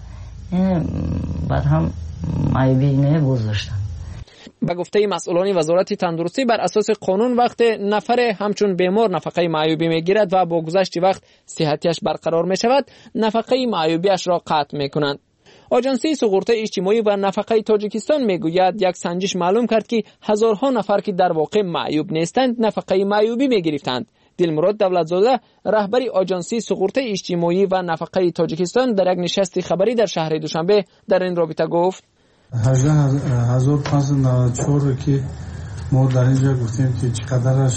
بعد هم معیوبی اینه گذاشتن. به گفته مسئولان وزارت تندرستی بر اساس قانون وقت نفر همچون بیمار نفقه معیوبی میگیرد و با گذشت وقت صحتیش برقرار می شود نفقه معیوبیش را قطع می کنند. آژانسی سقوط اجتماعی و نفقه تاجیکستان میگوید یک سنجش معلوم کرد که هزارها نفر که در واقع معیوب نیستند نفقه معیوبی میگرفتند. دلمراد دولتزاده رهبری آژانسی سقوط اجتماعی و نفقه تاجیکستان در یک نشست خبری در شهر دوشنبه در این رابطه گفت هجده هزار و پانصد و نود و چهار که ما در اینجا گفتیم که چقدرش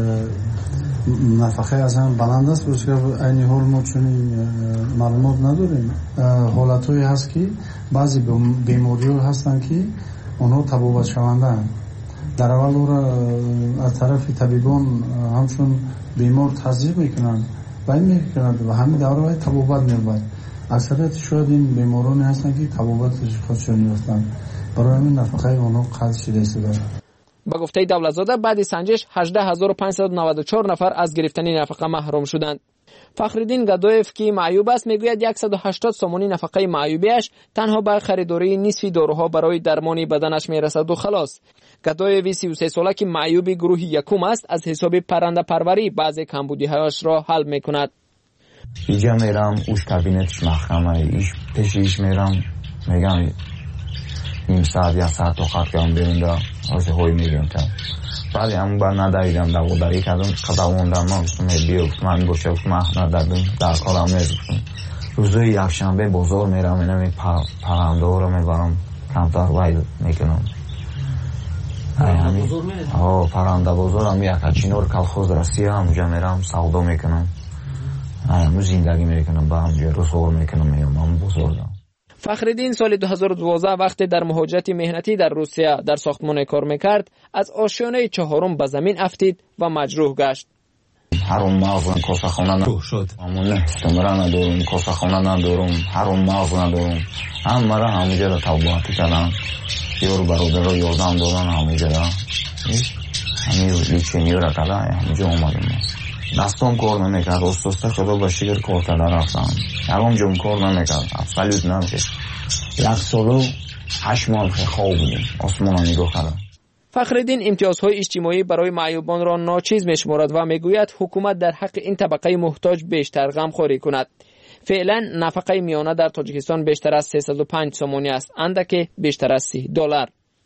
نفقه از هم بلند است برای که اینی حال ما چونین معلومات نداریم. حالتهایی هست که بعضی بیماری ها هستن که اونها تبابت شونده در اول او را از طرف طبیبان همچون بیمار تصدیق میکنند و این میکنند و همین دوره های تبابت میباید. اکثریت شاید این بیمارانی هستن که تبابت خودشون میفتن. برای همین نفقه اونها قطع شده است. با گفته دولتزاده بعد سنجش هجده هزار و پانصد و نود و چهار نفر از گرفتن نفقه محروم شدند. فخرالدین گدایف که معیوب است میگوید صد و هشتاد سومونی نفقه معیوبیش تنها به خریداری نصف داروها برای درمان بدنش میرسد و خلاص. گدایف سی و سه ساله که معیوب گروه یکم است از حساب پرنده پروری بعضی کمبودی‌هایش را حل میکند. اینجا میرم اوش کابینتش محکمه ایش پیش ایش میرم میگم نیم ساعت یا ساعت توقف کردم بیرونده از های میلیون تا ولی همون بر نداریدم دواداری کردم قداموندم ما گفتم بیا گفتم همین باشه گفتم احمد دادم در کارم میرفتم روزای یکشنبه بازار میرم اینم این پرنده ها رو میبرم کمتر وید میکنم همین پرنده بازار هم یک هچینار کلخوز رسیه همونجا میرم سودا میکنم همون زندگی میکنم با همونجا روزگار میکنم میام همون بازار دارم. فخرالدین سال دو هزار و دوازده وقتی در مهاجرت مهنتی در روسیه در ساختمان کار میکرد از آشیانه چهارم به زمین افتید و مجروح گشت. هر اون مغز کاسخانه ندارم شد همون نه استمرار ندارم کاسخانه ندارم هر اون مغز ندارم همه را همونجا را توباتی کردم یور برادر را یادم دادن همونجا را همین لیچینی را کردن همونجا اومدم دستم کار نمیکرد استاسته خدا با شیر کار کرده رفتم یکم جم کار نمیکرد افسلیت نمیکرد یک سال و هشت ماه خواب بودیم آسمان را نگاه کردم. فخرالدین امتیازهای اجتماعی برای معیوبان را ناچیز میشمارد و میگوید حکومت در حق این طبقه محتاج بیشتر غمخواری کند. فعلا نفقه میانه در تاجیکستان بیشتر از سیصد و پنج سومونی است اندک بیشتر از سی دلار.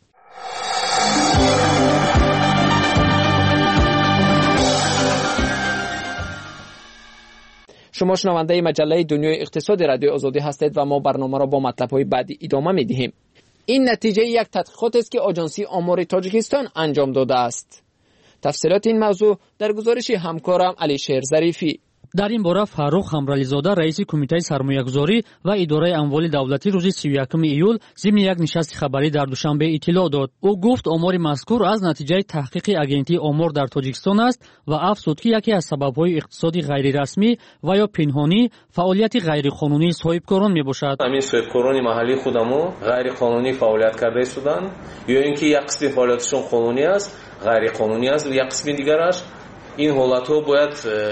شما شنونده مجله دنیای اقتصاد رادیو آزادی هستید و ما برنامه را با مطلب‌های بعدی ادامه می‌دهیم. این نتیجه یک تحقیقات است که آژانسی آمار تاجیکستان انجام داده است. تفصیلات این موضوع در گزارش همکارم علیشیر ظریفی. در این باره فاروق همرالیزاده رئیس کمیته سرمایه‌گذاری و اداره اموال دولتی روز سی و یکم ایول ضمن یک نشست خبری در دوشنبه اطلاع داد. او گفت آمار مذکور از نتیجه تحقیق اگنتی آمار در تاجیکستان است و افزود که یکی از سبب‌های اقتصادی غیر رسمی و یا پنهانی فعالیت غیر قانونی صاحبکاران میباشد. همین صاحبکاران محلی خودمو غیر قانونی فعالیت کرده شدند یا اینکه یک قسم فعالیتشون قانونی است غیر قانونی است و یک قسم دیگرش این حالت ها باید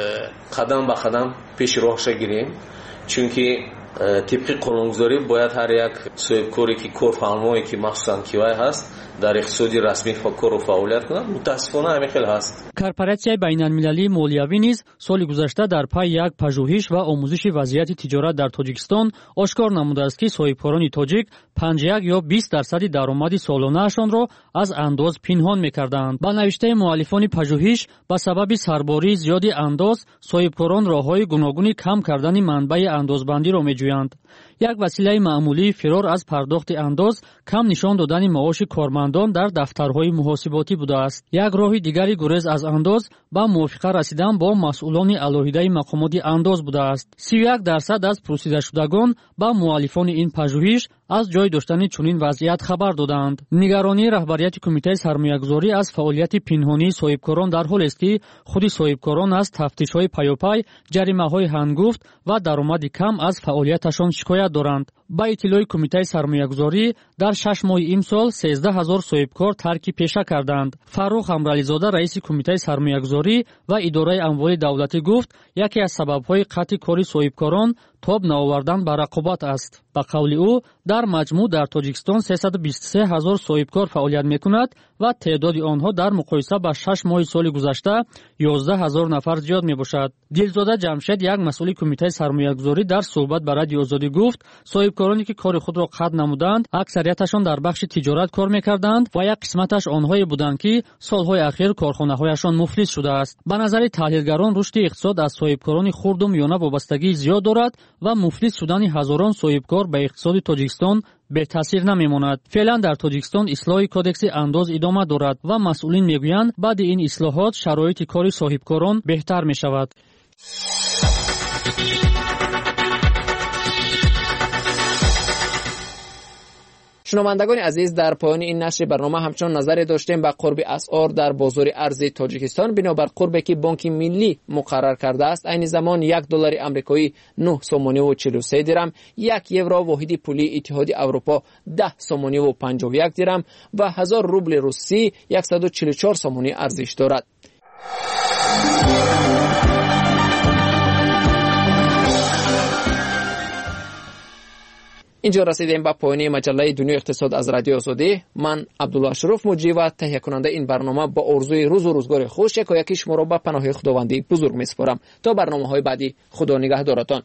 قدم به قدم پیش روش گیریم چونکه طبق قانونگذاری باید هر یک صاحبکاری که کارفرمایی که مخصوصا کیوای هست در اقتصادی رسمی کار و فعالیت کنند. متاسفانه همین خیلی هست. کورپوراسیای بین‌المللی مالیوی نیز سال گذشته در پی یک پژوهش و آموزش وضعیت تجارت در تاجیکستان آشکار نموده است که صاحبکاران تاجیک پنجاه و یک یا بیست درصد درآمد سالانه‌شان را از انداز پنهان می‌کردند. با نوشته مؤلفان پژوهش با سبب سرباری زیاد انداز صاحبکاران راه‌های گوناگون کم کردن منبع اندازبندی را می‌جویند. یک وسیله معمولی فرار از پرداخت انداز کم نشان دادن معاش کارمندان در دفترهای محاسباتی بوده است. یک راه دیگری گریز از انداز با موافقه رسیدن با مسئولان علاهیده مقامات انداز بوده است. سی و یک درصد از پرسیده شدگان با مؤلفان این پژوهش از جای داشتن چنین وضعیت خبر دادند. نگرانی رهبریت کمیته سرمایه‌گذاری از فعالیت پنهانی صاحبکاران در حالی است که خود صاحبکاران از تفتیش‌های پیاپی، جریمه‌های هنگفت و درآمد کم از فعالیتشان شکایت دارند. با اطلاع کمیته سرمایه‌گذاری در شش ماه امسال سیزده هزار صاحبکار ترک پیشه کردند. فاروق همرالیزاده رئیس کمیته سرمایه‌گذاری و اداره اموال دولتی گفت یکی از سبب‌های قطع کار صاحبکاران تاب نآوردن به رقابت است. به قول او در مجموع در تاجیکستان سیصد و بیست و سه هزار صاحبکار فعالیت می‌کند و تعداد آنها در مقایسه با شش ماه سال گذشته یازده هزار نفر زیاد میباشد. دلزاده جمشید یک مسئول کمیته سرمایه‌گذاری در صحبت با رادیو آزادی گفت صاحبکارانی که کار خود را قطع نمودند اکثریتشان در بخش تجارت کار می‌کردند و یک قسمتش آنهایی بودند که سالهای اخیر کارخانه‌هایشان مفلس شده است. به نظر تحلیلگران رشد اقتصاد از صاحبکاران خرد و میانه وابستگی زیاد دارد و مفلس شدن هزاران صاحبکار به اقتصاد تاجیکستان به تاثیر نمیماند. فعلا در تاجیکستان اصلاح کدکس انداز ادامه دارد و مسئولین میگویند بعد این اصلاحات شرایط کاری صاحبکاران بهتر می شود. شنوندگان عزیز، در پایان این نشر برنامه همچنان نظر داشتیم به قرب اسعار در بازار ارز تاجیکستان. بنابر قربی که بانک ملی مقرر کرده است، عین زمان یک دلار آمریکایی نه سومانی و چهل و سه درم، یک یورو واحد پولی اتحادیه اروپا ده سومانی و پنجاه و یک درم و هزار روبل روسی صد و چهل و چهار سومانی ارزش دارد. اینجا رسیدیم به پایان مجله دنیا اقتصاد از رادیو آزادی. من عبدالله اشرف مجری و تهیه کننده این برنامه با آرزوی روز و روزگار خوش یکایک شما را به پناه خداوندی بزرگ میسپارم. تا برنامه‌های بعدی، خدا نگهدارتان.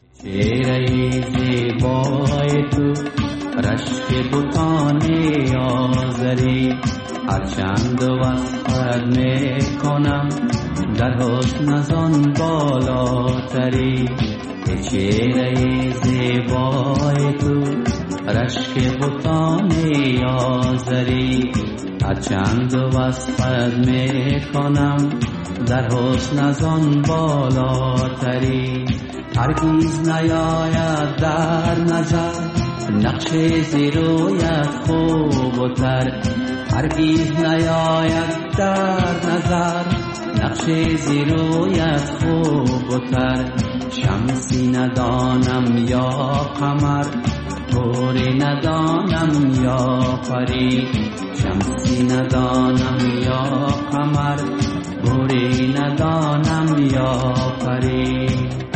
رشک بوتانی آزری هرچند وصفت میکنم در حسن ازان بالاتری چهره زیبای تو رشک بوتانی آزری هرچند وصفت میکنم در حسن ازان بالاتری هرگیز نیاید در نظر نقش زیرویت خوب و تر هرگیز نیاید در نظر نقش زیرویت خوب و تر شمسی ندانم یا قمر طوری ندانم یا پری شمسی ندانم یا قمر طوری ندانم یا پری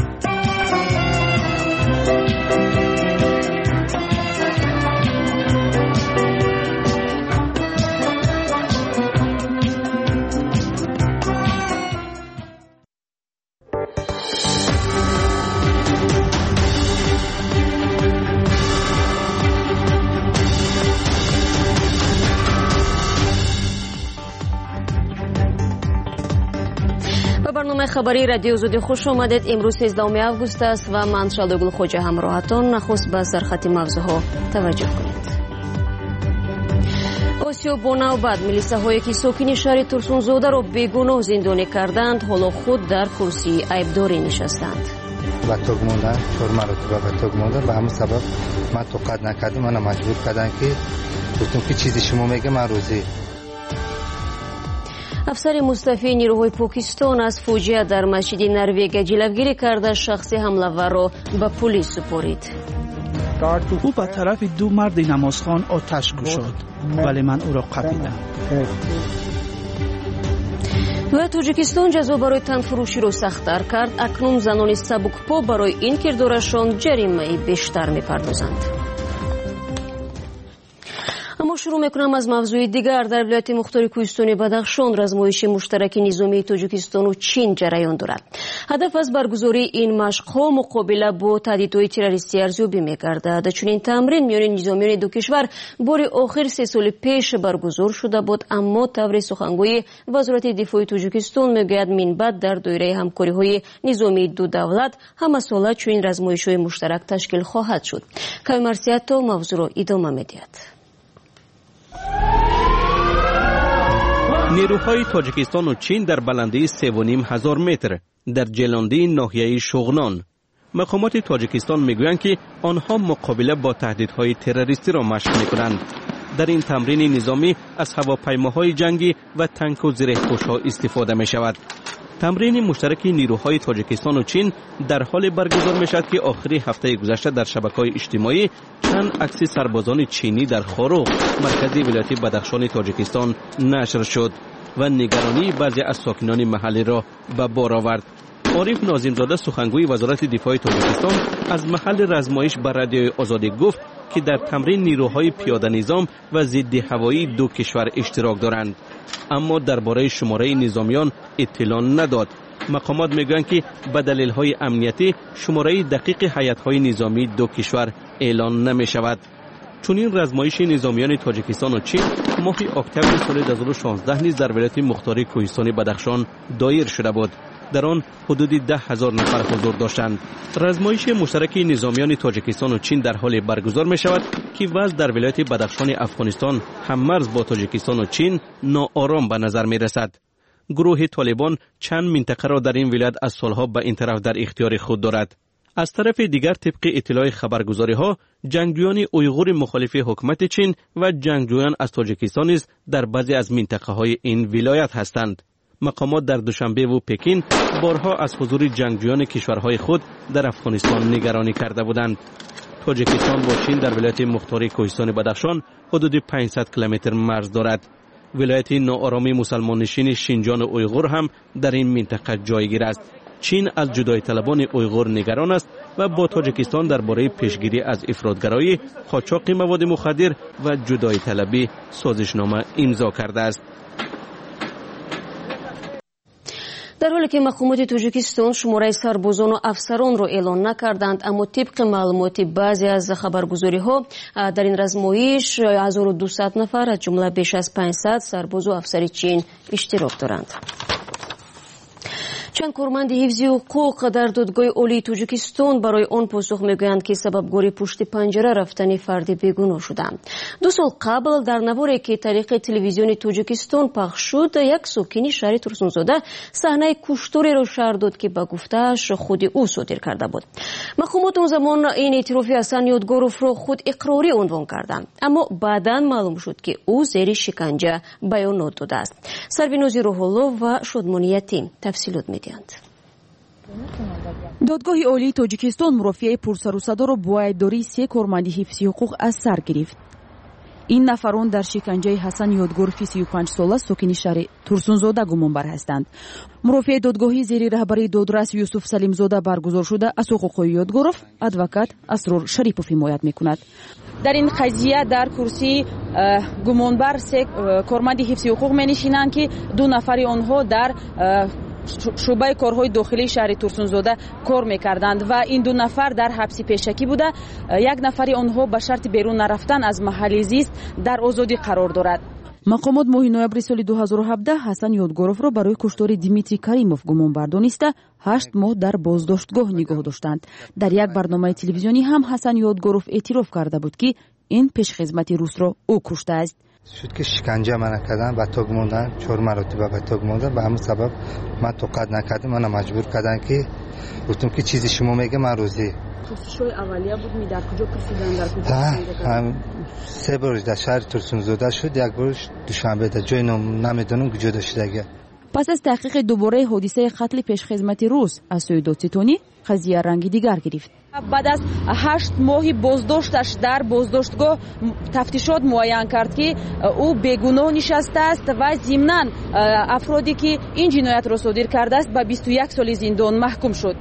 برنامه خبری رادیو آزادی خوش آمدید. امروز سیزدهم آگوست است و من شادوگل خوجا همراهتان. نخست به سرخط موضوعها توجه کنید. آسیا با نوبت ملیساهایی که ساکن شهر ترسونزاده را بیگناه زندانی کردند حالا خود در کرسی عیبداری نشستند. و توگ موندن چهار مرتبه و توگ موندن به همون سبب من توقع نکردم، من مجبور کردن که گفتم که چیزی شما میگه من روزی. افسر مستعفی نیروهای پاکستان از فوجیه در مسجد نروژ جلوگیری کرده شخص حمله‌ور را به پلیس سپرید. او به طرف دو مرد نمازخوان آتش گشاد ولی من او را قپیدم. و تاجیکستان جزا برای تنفروشی را سخت‌تر کرد. اکنون زنان سبکپا برای این کردارشان جریمه بیشتر می‌پردازند. اما شروع میکنم از موضوع دیگر. در ولایت مختار کوهستانی بدخشان رزمایش مشترک نظامی تاجیکستان و چین جریان دارد. هدف از برگزاری این مشق‌ها مقابله با تهدیدهای تروریستی ارزیابی می‌گردد. چنین تمرین میان نظامیان دو کشور بار آخر سه سال پیش برگزار شده بود، اما طور سخنگوی وزارت دفاع تاجیکستان میگوید من بعد در دایره همکاری‌های نظامی دو دولت همه ساله چنین رزمایش‌های مشترک تشکیل خواهد شد. کایمرسیت تا موضوع را ادامه می‌دهد. نیروهای تاجیکستان و چین در بلندی سه و نیم هزار متر در جلاندی ناحیه شغنان. مقامات تاجیکستان میگویند که آنها مقابله با تهدیدهای تروریستی را مشق میکنند. در این تمرین نظامی از هواپیماهای جنگی و تانک و زره‌پوش‌ها استفاده می شود. تمرین مشترک نیروهای تاجیکستان و چین در حال برگزار می شود که آخری هفته گذشته در شبکه‌های اجتماعی چند عکس سربازان چینی در خاروق مرکزی ولایت بدخشان تاجیکستان نشر شد و نگرانی بعضی از ساکنان محلی را به بار آورد. عارف ناظم‌زاده سخنگوی وزارت دفاع تاجیکستان از محل رزمایش بر رادیوی آزادی گفت که در تمرین نیروهای پیاده نظام و ضد هوایی دو کشور اشتراک دارند، اما درباره شماره نظامیان اطلاع نداد. مقامات میگویند که به دلایل امنیتی شماره دقیق هیئت‌های نظامی دو کشور اعلان نمی شود. چنین رزمایش نظامیان تاجیکستان و چین ماه اکتبر سال دو هزار و شانزده نیز در ولایت مختار کوهستانی بدخشان دایر شده بود. در آن حدود ده هزار نفر حضور داشتند. رزمایش مشترک نظامیان تاجیکستان و چین در حال برگزار می شود که وضع در ولایت بدخشان افغانستان هممرز با تاجیکستان و چین ناآرام به نظر می رسد. گروه طالبان چند منطقه را در این ولایت از سالها به این طرف در اختیار خود دارد. از طرف دیگر طبق اطلاع خبرگزاری ها جنگجویان اویغور مخالف حکومت چین و جنگجویان از تاجیکستان نیز در بعضی از منطقه های این ولایت هستند. مقامات در دوشنبه و پکین بارها از حضور جنگجویان کشورهای خود در افغانستان نگرانی کرده بودند. تاجیکستان با چین در ولایت مختار کوهستان بدخشان حدود پانصد کیلومتر مرز دارد. ولایت ناآرامی مسلمان نشین شینجان اویغور هم در این منطقه جایگیر است. چین از جدای طلبان اویغور نگران است و با تاجیکستان درباره پیشگیری از افراطگرایی، قاچاق مواد مخدر و جدای طلبی سازشنامه امضا کرده است. در حالی که مقامات تاجیکستان شماره سربازان و افسران را اعلان نکردند، اما طبق معلومات بعضی از خبرگزاری ها در این رزمایش هزار و دویست نفر از جمله بیش از پانصد سرباز و افسر چین اشتراک دارند. چند کارمند حفظی حقوق در دادگاه عالی تاجیکستان برای آن پاسخ میگویند که سببگاری پشت پنجره رفتن فرد بیگناه شدند. دو سال قبل در نواری که طریق تلویزیون تاجیکستان پخش شد، یک ساکن شهر ترسونزاده صحنه کشتاری را شهر داد که به گفته‌اش خود او صادر کرده بود. مقامات اون زمان این اعترافی حسن یادگاروف را خود اقراری عنوان کردند، اما بعداً معلوم شد که او زیر شکنجه بیانات داده است. سروینوزی روح‌الله و شادمانی یتیم تفصیلات می‌دهند. دادگاه عالی تاجیکستان مرافعه پرسر و صدا را با عیبداری سه کارمند حفظی حقوق از سر گرفت. این نفران در شکنجه حسن یادگاروف سی و پنج ساله ساکن شهر ترسونزاده گمانبر هستند. مرافع دادگاهی زیر رهبری دادرس یوسف سلیمزاده برگزار شده از حقوق یادگاروف ادوکات اسرار شریپوف حمایت میکند. در این قضیه در کرسی گمانبر سه کارمند حفظی حقوق می‌نشینند که دو نفر آنها در شعبه کارهای داخلی شهر ترسونزاده کار میکردند و این دو نفر در حبس پیشکی بوده. یک نفر آنها به شرط بیرون نرفتن از محل زیست در آزادی قرار دارد. مقامات ماه نوامبر سال دو هزار و هفده حسن یادگاروف را برای کشتار دیمیتری کریموف گمانبر دانسته هشت ماه در بازداشتگاه نگاه داشتند. در یک برنامه تلویزیونی هم حسن یادگاروف اعتراف کرده بود که این پیشخدمت روس را او کشته است. شد که شکنجه من کردن و تاگ موندن، چهار مرتبه به تاگ موندن، به همین سبب من توقع نکردم، من مجبور کردن که گفتم که چیزی شما میگه من روزی پرسش‌های اولیه بود. می در کجا پرسیدن؟ در کجا هم سه بار در شهر ترسونزاده شد، یک بارش دوشنبه در جای نمیدونم کجا داشته دیگه. پس از تحقیق دوباره حادثه قتل پیشخدمت روس از سوی دادستانی قضیه رنگی دیگر گرفت. بعد از هشت ماهی بازداشتش در بازداشتگاه تفتیشات معین کرد که او بیگناه نشسته است و ضمناً افرادی که این جنایت را صادر کرده است به بیست و یک سال زندان محکوم شد.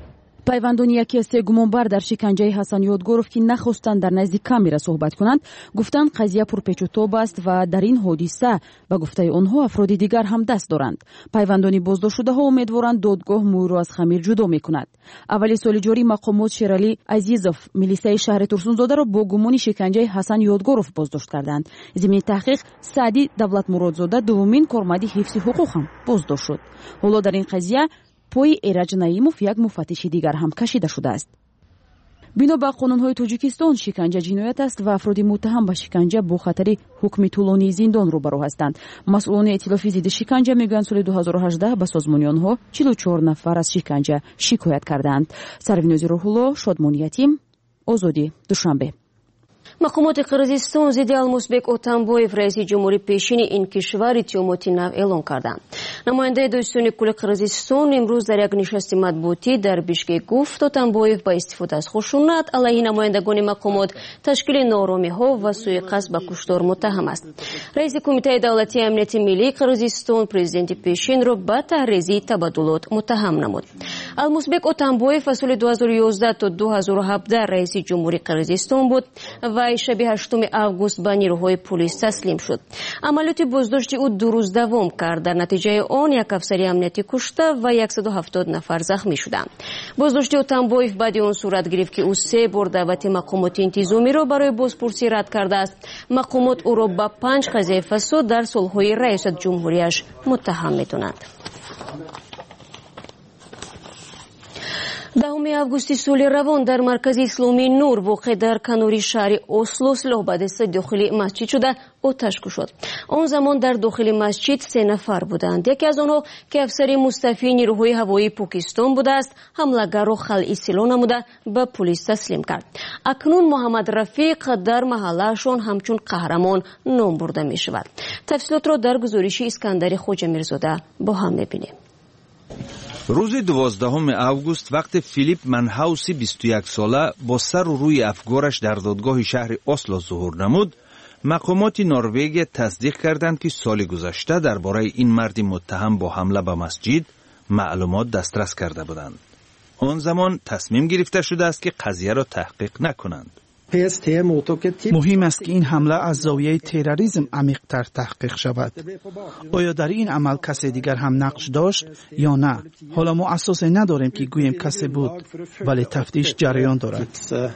پیوندان یکی از سه گمانبر در شکنجه حسن یادگاروف که نخواستند در نزد کامرا صحبت کنند گفتند قضیه پرپیچ و تاب است و در این حادثه به گفته آنها افراد دیگر هم دست دارند. پیوندان بازداشت شده ها امیدوارند دادگاه موی را از خمیر جدا میکند. اولی سال جاری مقامات شیرالی عزیزوف میلیسای شهر ترسونزاده را با گمان شکنجه حسن یادگاروف بازداشت کردند. ضمن تحقیق سعدی دولت مرادزاده دومین کارمند حفظی حقوق هم بازداشت شد. حالا در این قضیه پای ایرج نعیموف یک مفتش دیگر هم کشیده شده است. بنا به قانون‌های تاجیکستان شکنجه جنایت است و افراد متهم به شکنجه با خطر حکم طولانی زندان روبرو هستند. مسئولان ائتلاف ضد شکنجه میگویند سال دو هزار و هجده به سازمان آنها چهل و چهار نفر از شکنجه شکایت کردند. سروینوزی روح‌الله، شادمانی یتیم، آزادی، دوشنبه. مقامات قرغیزستان ضد المسبک اتنبویف رئیس جمهوری پیشین این کشور اتهاماتی نو اعلان کردند. نماینده داستانی کل قرغیزستان امروز در یک نشست مطبوعاتی در بیشکک گفت اتنبویف با استفاده از خشونت علیه نمایندگان مقامات تشکیل نارامی‌ها و سوءقصد به کشتار متهم است. رئیس کمیته دولتی امنیت ملی قرغیزستان پرزیدنت پیشین را به تحریض تبادلات متهم نمود. المسبک اتنبویف از سال دو هزار و یازده تا دو هزار و هفده رئیس جمهوری قرغیزستان بود و شب هشتم آگوست به نیروهای پلیس تسلیم شد. عملیات بازداشت او دو روز دوام کرد. در نتیجه آن یک افسر امنیتی کشته و صد و هفتاد نفر زخمی شدند. بازداشت اتنبویف بعد آن صورت گرفت که او سه بار دعوت مقامات انتظامی را برای بازپرسی رد کرده است. مقامات او را با پنج قضیه فساد در صلح‌های ریاست جمهوریش متهم می‌دانند. دهم августи соли равон дар маркази исломии нур воқеъ дар канори шаҳри осло силоҳбадеста дохили масҷид шуда оташ кушод. он замон дар дохили масҷид се нафар буданд. яке аз онҳо ки афсари мустаъфии нирӯҳои ҳавоии покистон будааст, ҳамлагарро халъи силоҳ намуда ба полис таслим кард. акнун муҳаммад рафиқ дар маҳаллаашон ҳамчун қаҳрамон ном бурда мешавад. тафсилотро дар гузориши искандари хоҷамирзода бо ҳам мебинем. рӯзи дувоздаҳуми август вақте Филипп Манҳауси бисту як сола бо сару рӯи афгораш дар додгоҳи шаҳри Осло зуҳур намуд, мақомоти Норвегия тасдиқ карданд ки соли гузашта дар бораи ин марди муттаҳам бо ҳамла ба масҷид маълумот дастрас карда буданд. он замон тасмим гирифта шудааст ки қазияро таҳқиқ накунанд. муҳим аст ки ин ҳамла аз зовияи терроризм амиқтар таҳқиқ шавад. оё дар ин амал касе дигар ҳам нақш дошт ё на? ҳоло мо асосе надорем ки гӯем касе буд, вале тафтиш ҷараён дорад.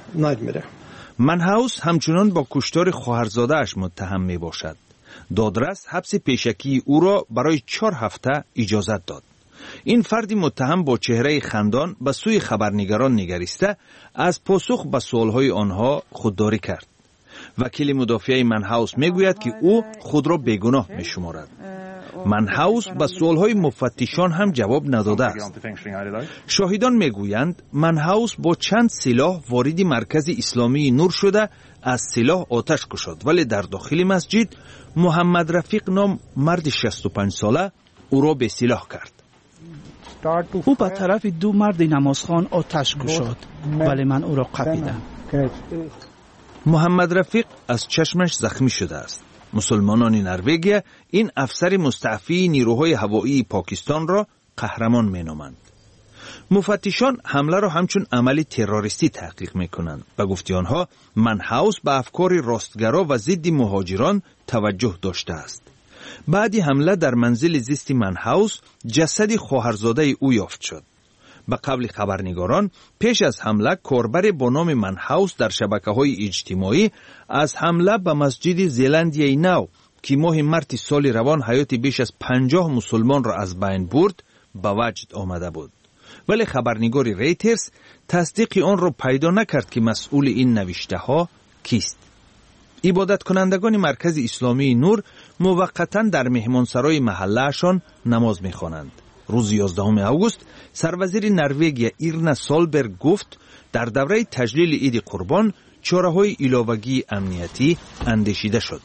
манҳаус ҳамчунон бо куштори хоҳарзодааш муттаҳам мебошад. додрас ҳабси пешакии ӯро барои чор ҳафта иҷозат дод. ин фарди муттаҳам бо чеҳраи хандон ба сӯи хабарнигарон нигариста аз посух ба суолҳои онҳо худдорӣ кард. вакили мудофиаи Манҳаус мегӯяд ки ӯ худро бегуноҳ мешуморад. Манҳаус ба суолҳои муфаттишон ҳам ҷавоб надодааст. шоҳидон мегӯянд Манҳаус бо чанд силоҳ вориди маркази исломии нур шуда аз силоҳ оташ кушод, вале дар дохили масҷид Муҳаммад Рафиқ ном марди шасту панҷ сола ӯро бесилоҳ кард. ӯ ба тарафи ду марди намозхон оташ кушод, вале ман ӯро қапидам. Муҳаммад Рафиқ аз чашмаш захмӣ шудааст. мусулмонони Норвегия ин афсари мустаъфии нирӯҳои ҳавоии Покистонро қаҳрамон меноманд. муфаттишон ҳамларо ҳамчун амали террористӣ таҳқиқ мекунанд. ба гуфти онҳо, Манҳаус ба афкори ростгаро ва зидди муҳоҷирон таваҷҷӯҳ доштааст. баъди ҳамла дар манзили зисти Манҳаус ҷасади хоҳарзодаи ӯ ёфт шуд. ба қавли хабарнигорон, пеш аз ҳамла корбаре бо номи Манҳаус дар шабакаҳои иҷтимоӣ аз ҳамла ба масҷиди Зеландияи нав, ки моҳи марти соли равон ҳаёти беш аз панҷоҳ мусулмонро аз байн бурд, ба ваҷд омада буд. вале хабарнигори Рейтерс тасдиқи онро пайдо накард ки масъули ин навиштаҳо кист. ибодаткунандагони маркази исломии нур муваққатан дар меҳмонсарои маҳаллаашон намоз мехонанд. рӯзи ёздаҳуми август сарвазири Норвегия Ирна Солберг гуфт, дар давраи таҷлили иди қурбон чораҳои иловагии амниятӣ андешида шуд.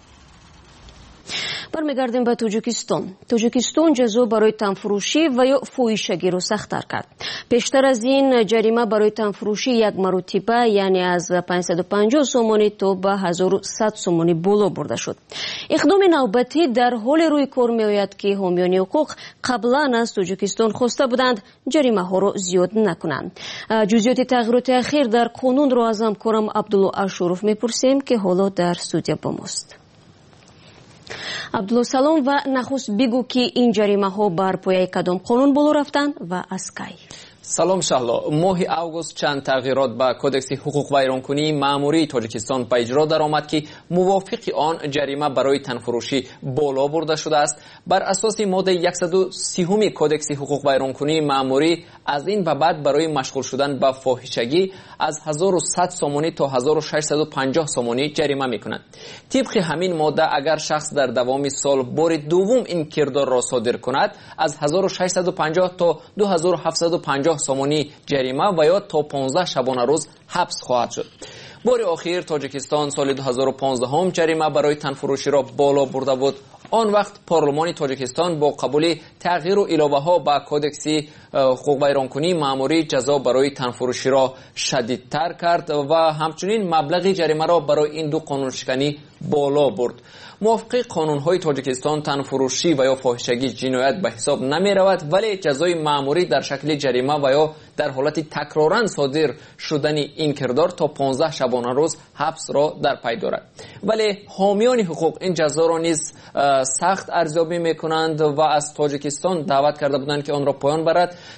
бармегардем ба тоҷикистон. тоҷикистон ҷазо барои танфурӯшӣ ва ё фоҳишагиро сахттар кард. пештар аз ин ҷарима барои танфурӯшӣ як маротиба, яъне аз панҷсаду панҷоҳ сомонӣ то ба ҳазору сад сомонӣ боло бурда шуд. иқдоми навбатӣ дар ҳоле рӯи кор меояд ки ҳомиёни ҳуқуқ қаблан аз тоҷикистон хоста буданд ҷаримаҳоро зиёд накунанд. ҷузъиёти тағйироти ахир дар қонунро аз ҳамкорам Абдулло Ашуров мепурсем, ки ҳоло дар студия бо мост. Абдулло, салом ва нахуст бигӯ, ки ин ҷаримаҳо бар пояи кадом қонун боло рафтанд ва аз кай? салом шаҳло. моҳи август чанд тағйирот ба кодекси ҳуқуқвайронкунии маъмурии тоҷикистон ба иҷро даромад, ки мувофиқи он ҷарима барои танфурӯшӣ боло бурда шудааст. бар асоси моддаи яксаду сиюми кодекси ҳуқуқвайронкунии маъмурӣ аз ин ба баъд барои машғул шудан ба фоҳишагӣ аз ҳазору сад сомонӣ то ҳазору шашсаду панҷоҳ сомонӣ ҷарима мекунанд. тибқи ҳамин модда агар шахс дар давоми сол бори дуввум ин кирдорро содир кунад, аз ҳазору шашсаду панҷоҳ то ду ҳазору ҳафтсаду панҷоҳ сомонӣ ҷарима ва ё то понздаҳ шабона рӯз ҳабс хоҳад шуд. бори охир тоҷикистон соли ду ҳазору понздаҳум ҷарима барои танфурӯширо боло бурда буд. он вақт парлумони тоҷикистон бо қабули тағйиру иловаҳо ба кодекси ҳуқуқвайронкунии маъмурӣ ҷазо барои танфурӯширо шадидтар кард ва ҳамчунин маблағи ҷаримаро барои ин ду қонуншиканӣ боло бурд. мувофиқи қонунҳои тоҷикистон танфурӯшӣ ва ё фоҳишагӣ ҷиноят ба ҳисоб намеравад, вале ҷазои маъмурӣ дар шакли ҷарима ва ё дар ҳолати такроран содир шудани ин кирдор то понздаҳ шабона рӯз ҳабсро дар пай дорад. вале ҳомиёни ҳуқуқ ин ҷазоро низ сахт арзёбӣ мекунанд ва аз тоҷикистон даъват карда буданд ки онро поён барад.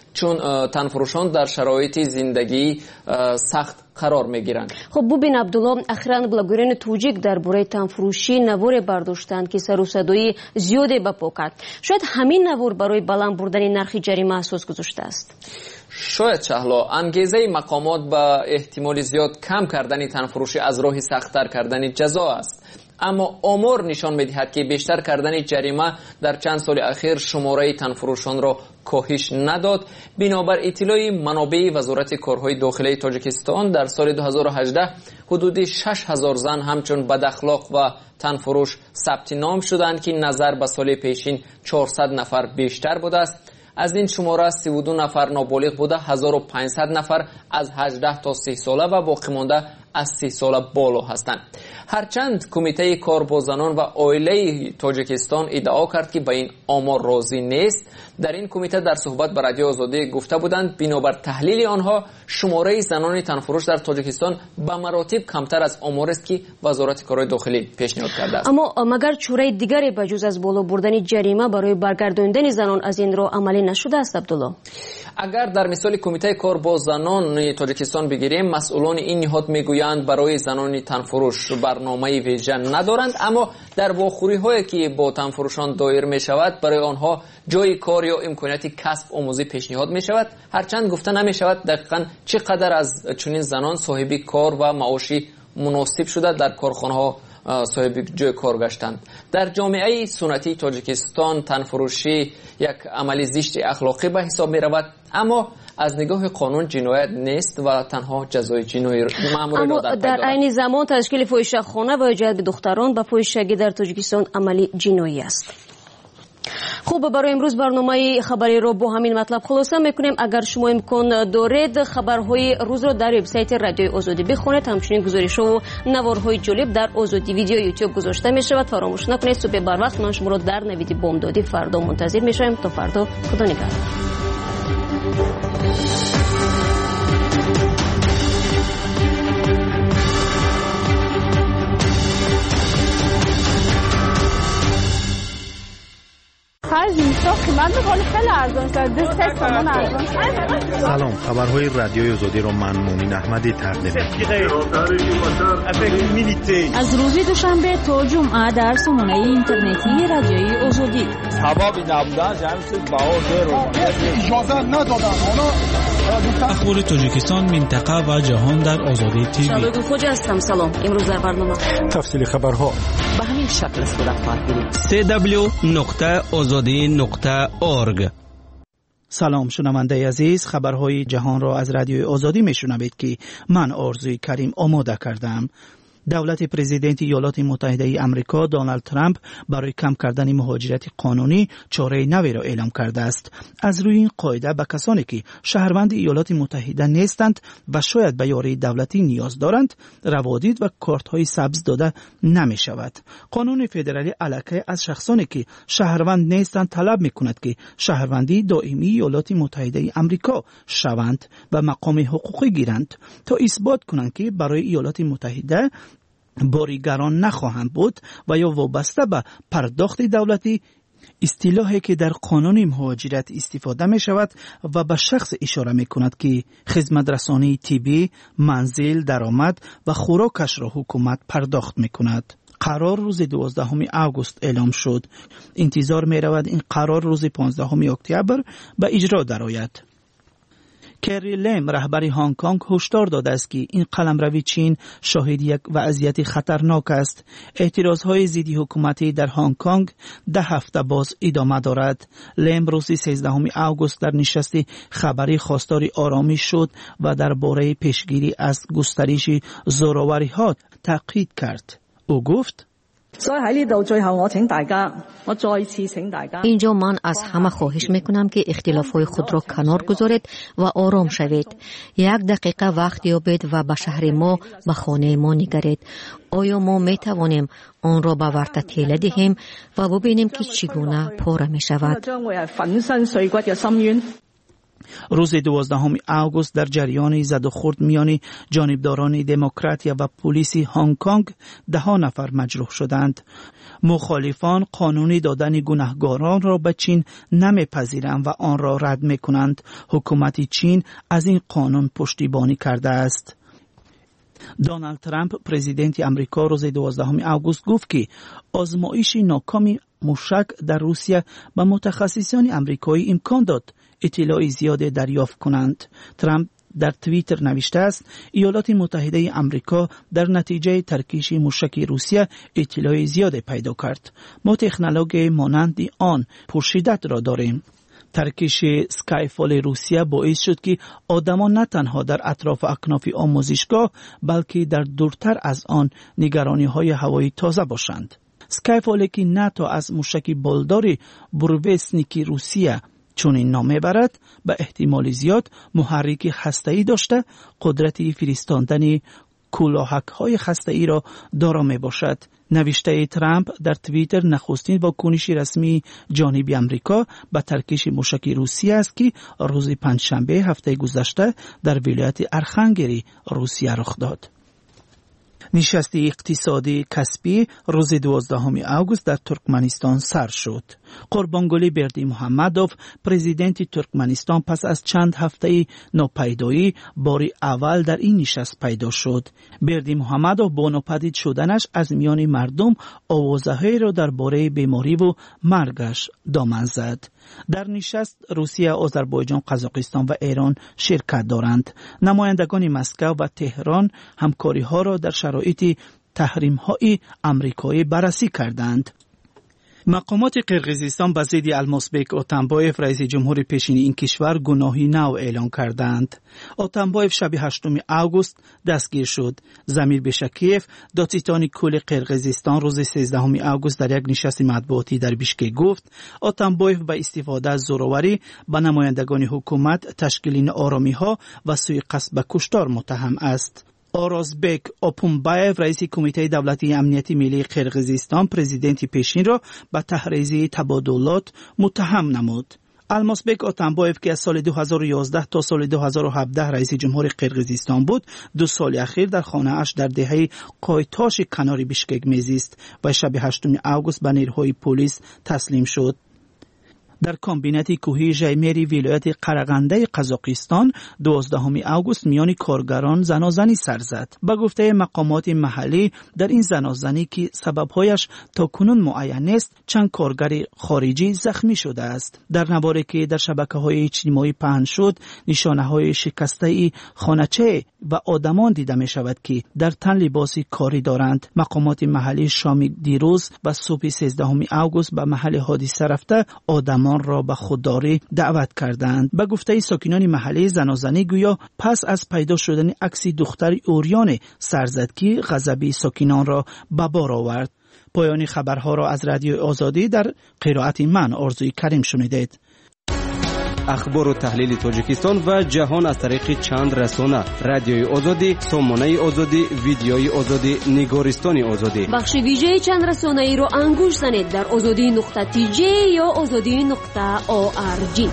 چون تنفروشان در شرایط زندگی سخت قرار میگیرند. خب ببین عبدالله، اخیراً بلاگران توجیک درباره تنفروشی نوار برداشتند که سر و صدای زیادی بپا کرد. شاید همین نوار برای بلند بردن نرخ جریمه اساس گذاشته است. شاید شهلا انگیزه مقامات با احتمال زیاد کم کردن تنفروشی از راه سخت‌تر کردن جزا است. اما آمار نشان می‌دهد که بیشتر کردن جریمه در چند سال اخیر شماره تنفروشان را کاهش نداد. بنابر اطلاع منابع وزارت کارهای داخلی تاجیکستان در سال دو هزار و هجده حدود شش هزار زن همچون بداخلاق و تنفروش ثبت نام شدند که نظر به سال پیشین چهارصد نفر بیشتر بوده است. از این شماره سی و دو نفر نابالغ بوده، هزار و پانصد نفر از هجده تا سی ساله و باقی مانده از سی ساله بالا هستند. هرچند کمیته کار با زنان و عائله تاجیکستان ادعا کرد که به این آمار راضی نیست، در این کمیته در صحبت با رادیو آزادی گفته بودند بنابر تحلیل آنها شماره زنان تنفروش در تاجیکستان به مراتب کمتر از آمار است که وزارت کارهای داخلی پیشنهاد کرده است. اما مگر چاره دیگری بجز از بالا بردن جریمه برای برگرداندن زنان از این راه عملی نشده است عبدالله؟ اگر در مثال کمیته کار با زنان تاجیکستان بگیریم، مسئولان این نهاد میگویند برای زنان تنفروش برنامه ویژه ندارند، اما در واخوری هایی که با تنفروشان دایر می شود برای آنها جای کار یا امکانیت کسب آموزی پیشنهاد می شود. هرچند گفته نمی شود دقیقاً چقدر از چنین زنان صاحب کار و معاشی مناسب شده در کارخانه ها صاحب جای کار گشتند. در جامعه سنتی تاجیکستان تنفروشی یک عمل زشت اخلاقی به حساب می رود، اما از نگاه قانون جنایت نیست و تنها جزای جنایی مأمور اما دادن. در عین زمان تشکیل فاحشه‌خانه و جلب دختران به فاحشگی در تاجیکستان عملی جنایی است. خوب، برای امروز برنامه خبری رو با همین مطلب خلاصه میکنیم. اگر شما امکان دارید خبرهای روز رو در وبسایت رادیوی آزادی بخونید. همچنین گزارش و نوارهای جالب در آزادی ویدیو یوتیوب گذاشته می شود. فراموش نکنید صبح بر وقت من شما رو در نوید بامدادی فردا منتظر میشم. تا فردا، خدا نگهدار. سلام، خبرهای رادیوی آزادی را من مومن احمدی تقدیم می‌کنم. از روز دوشنبه تا جمعه در سامانه اینترنتی رادیوی آزادی. سببی نبودن جمعیت بهار رو اجازه ندادن. اخبار تاجیکستان، منطقه و جهان در آزادی تیوی. شبکه خوج هستم. سلام. امروز در برنامه تفصیل خبرها به همین شکل صورت خواهد گرفت. سی دبلیو نقطه آزادی نقطه اورگ. سلام شنونده عزیز، خبرهای جهان را از رادیوی آزادی میشنوید که من آرزوی کریم آماده کردم. دولت پرزیدنت ایالات متحده ای آمریکا دونالد ترامپ برای کم کردن مهاجرت قانونی چاره نوی را اعلام کرده است. از روی این قاعده به کسانی که شهروند ایالات متحده نیستند و شاید به یاری دولتی نیاز دارند روادید و کارت های سبز داده نمی شود. قانون فدرالی علیه از شخصانی که شهروند نیستند طلب می کند که شهروندی دائمی ایالات متحده ای آمریکا شوند و مقام حقوقی گیرند تا اثبات کنند که برای ایالات متحده باریگران نخواهند بود و یا وابسته به پرداخت دولتی، اصطلاحی که در قانون مهاجرت استفاده می شود و به شخص اشاره می کند که خدمت رسانی طبی، منزل، درآمد و خوراکش را حکومت پرداخت می کند. قرار روز دوازدهم آگوست اعلام شد. انتظار می رود این قرار روز پانزدهم اکتبر به اجرا درآید. کری لیم رهبر هنگ کنگ هشدار داده است که این قلمروی چین شاهد یک وضعیت خطرناک است. اعتراضهای ضد حکومتی در هنگ کنگ ده هفته باز ادامه دارد. لیم روز سیزدهم آگوست در نشست خبری خواستار آرامش شد و درباره پیشگیری از گسترش زورآوری‌ها تاکید کرد. او گفت: اینجا من از همه خواهش میکنم که اختلافهای خود را کنار گذارید و آرام شوید. یک دقیقه وقت یابید و به شهر ما، به خانه ما نگرید. آیا ما میتوانیم آن را به ورطه دهیم و ببینیم که چگونه پاره می شود؟ روز دوازدهم آگوست در جریان زد و خورد میان جانبداران دموکراتیا و پلیس هنگ کنگ ده نفر مجروح شدند. مخالفان قانونی دادن گناهکاران را به چین نمیپذیرند و آن را رد میکنند. حکومت چین از این قانون پشتیبانی کرده است. دونالد ترامپ پرزیدنت امریکا روز دوازدهم آگوست گفت که آزمایش ناکام موشک در روسیه به متخصصان امریکایی امکان داد اطلاع زیاده دریافت کنند. ترامپ در توییتر نوشته است ایالات متحده امریکا در نتیجه ترکیش موشک روسیه اطلاع زیاده پیدا کرد. ما تکنولوژی مانند آن پرشدت را داریم. ترکیش اسکایفال روسیه باعث شد که آدمان نه تنها در اطراف اکناف آموزشگاه بلکه در دورتر از آن نگرانی های هوایی تازه باشند. اسکایفال که نه تا از موشک بالدار برویسنیکی روسیه چون این نامه برد به احتمال زیاد محرک هسته‌ای داشته قدرت فرستاندن کلاهک های هسته‌ای را دارا می باشد. نوشته ترامپ در توییتر نخستین واکنش رسمی جانب امریکا به ترکیش موشک روسیه است که روز پنجشنبه هفته گذشته در ولایت ارخنگری روسیه رخ داد. نشست اقتصادی کسبی روز دوازدهم آگوست در ترکمنستان سر شد. قربانگلی بردی محمدوف پرزیدنت ترکمنستان پس از چند هفته ناپیدایی بار اول در این نشست پیدا شد. بردی محمدوف با ناپدید شدنش از میان مردم آوازه‌هایی را درباره بیماری و مرگش دامن زد. در نشست روسیه، آذربایجان، قزاقستان و ایران شرکت دارند. نمایندگان مسکو و تهران همکاری ها را در شرایط تحریم های امریکایی بررسی کردند. مقامات قرقیزستان به ضد المازبک اتنبایف رئیس جمهور پیشین این کشور گناهی نو اعلان کردند. اتنبایف شب هشتم آگوست دستگیر شد. زمیر بشکیف دادستان کل قرقیزستان روز سیزدهم آگوست در یک نشست مطبوعاتی در بیشکک گفت اتنبایف به استفاده از زوراوری به نمایندگان حکومت، تشکیل ناآرامی ها و سوء قصد به کشتار متهم است. آرازبک آپومبایف رئیس کمیته دولتی امنیتی ملی قرقیزستان پرزیدنت پیشین را به تحریض تبادلات متهم نمود. المازبک اتنبایف که از سال دو هزار و یازده تا سال دو هزار و هفده رئیس جمهور قرقیزستان بود، دو سال اخیر در خانه اش در دهه قایتاش کنار بیشکک میزیست و شب هشتم آگوست به نیروهای پلیس تسلیم شد. در کامبینات کوهی ژیمیری ولایت قرغنده قزاقستان دوازدهم آگوست میان کارگران زنازنی سر زد. به گفته مقامات محلی در این زنازنی که سببهایش تا کنون معین نیست، چند کارگر خارجی زخمی شده است. در نواری که در شبکه‌های اجتماعی پهن شد، نشانه‌های شکسته خانچه و آدمان دیده می شود که در تن لباس کاری دارند. مقامات محلی شام دیروز و صبح سیزدهم آگوست به محل حادثه رفته آدمان را به خودداری دعوت کردند. به گفته ساکنان محلی زنازنی گویا پس از پیدا شدن عکس دختر اوریان سرزد که غضب ساکنان را به بار آورد. پایان خبرها را از رادیو آزادی در قرائت من آرزوی کریم شنیدید. اخبار و تحلیل تاجیکستان و جهان از طریق چند رسانه: رادیوی آزادی، سامانه آزادی، ویدیوی آزادی، نگارستان آزادی. بخش ویژه چند رسانه ای رو انگوش زنید در آزادی نقطه تی جی یا آزادی نقطه او آر جی.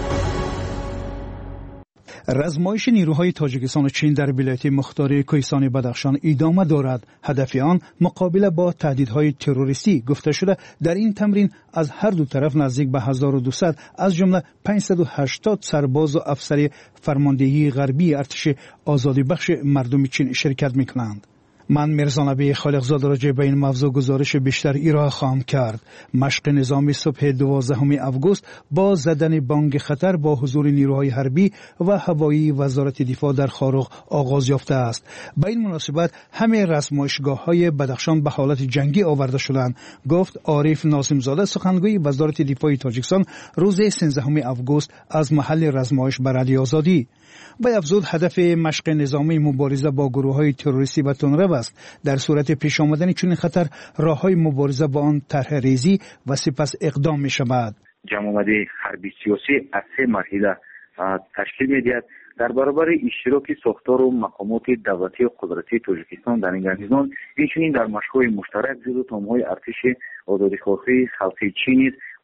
رزمایش نیروهای تاجیکستان و چین در ولایت مختار کوهستان بدخشان ادامه دارد. هدف آن مقابله با تهدیدهای تروریستی گفته شده. در این تمرین از هر دو طرف نزدیک به هزار و دویست از جمله پانصد و هشتاد سرباز و افسر فرماندهی غربی ارتش آزادی بخش مردم چین شرکت می‌کنند. من میرزا نبی خالقزاد راجع به این موضوع گزارش بیشتر ارائه خواهم کرد. مشق نظامی صبح دوازدهم آگوست با زدن بانگ خطر با حضور نیروهای حربی و هوایی وزارت دفاع در خاروق آغاز یافته است. به این مناسبت همه رزمایشگاه‌های بدخشان به حالت جنگی آورده شدند، گفت عارف ناظمزاده سخنگوی وزارت دفاع تاجیکستان روز سیزدهم آگوست از محل رزمایش به رادیو آزادی. و افزود هدف مشق نظامی مبارزه با گروه‌های تروریستی و تندرو است. در صورت پیش آمدن چنین خطر راه‌های مبارزه با آن طرح ریزی و سپس اقدام می‌شود. جمع‌آوری حربی سیاسی از سه مرحله تشکیل می‌دهد. در برابر اشتراک ساختار و مقامات دولتی و قدرتی تاجیکستان در این گرمزان، همچنین در مشق‌های مشترک زیر تام‌های ارتش آزادی‌خواهی خلقی چین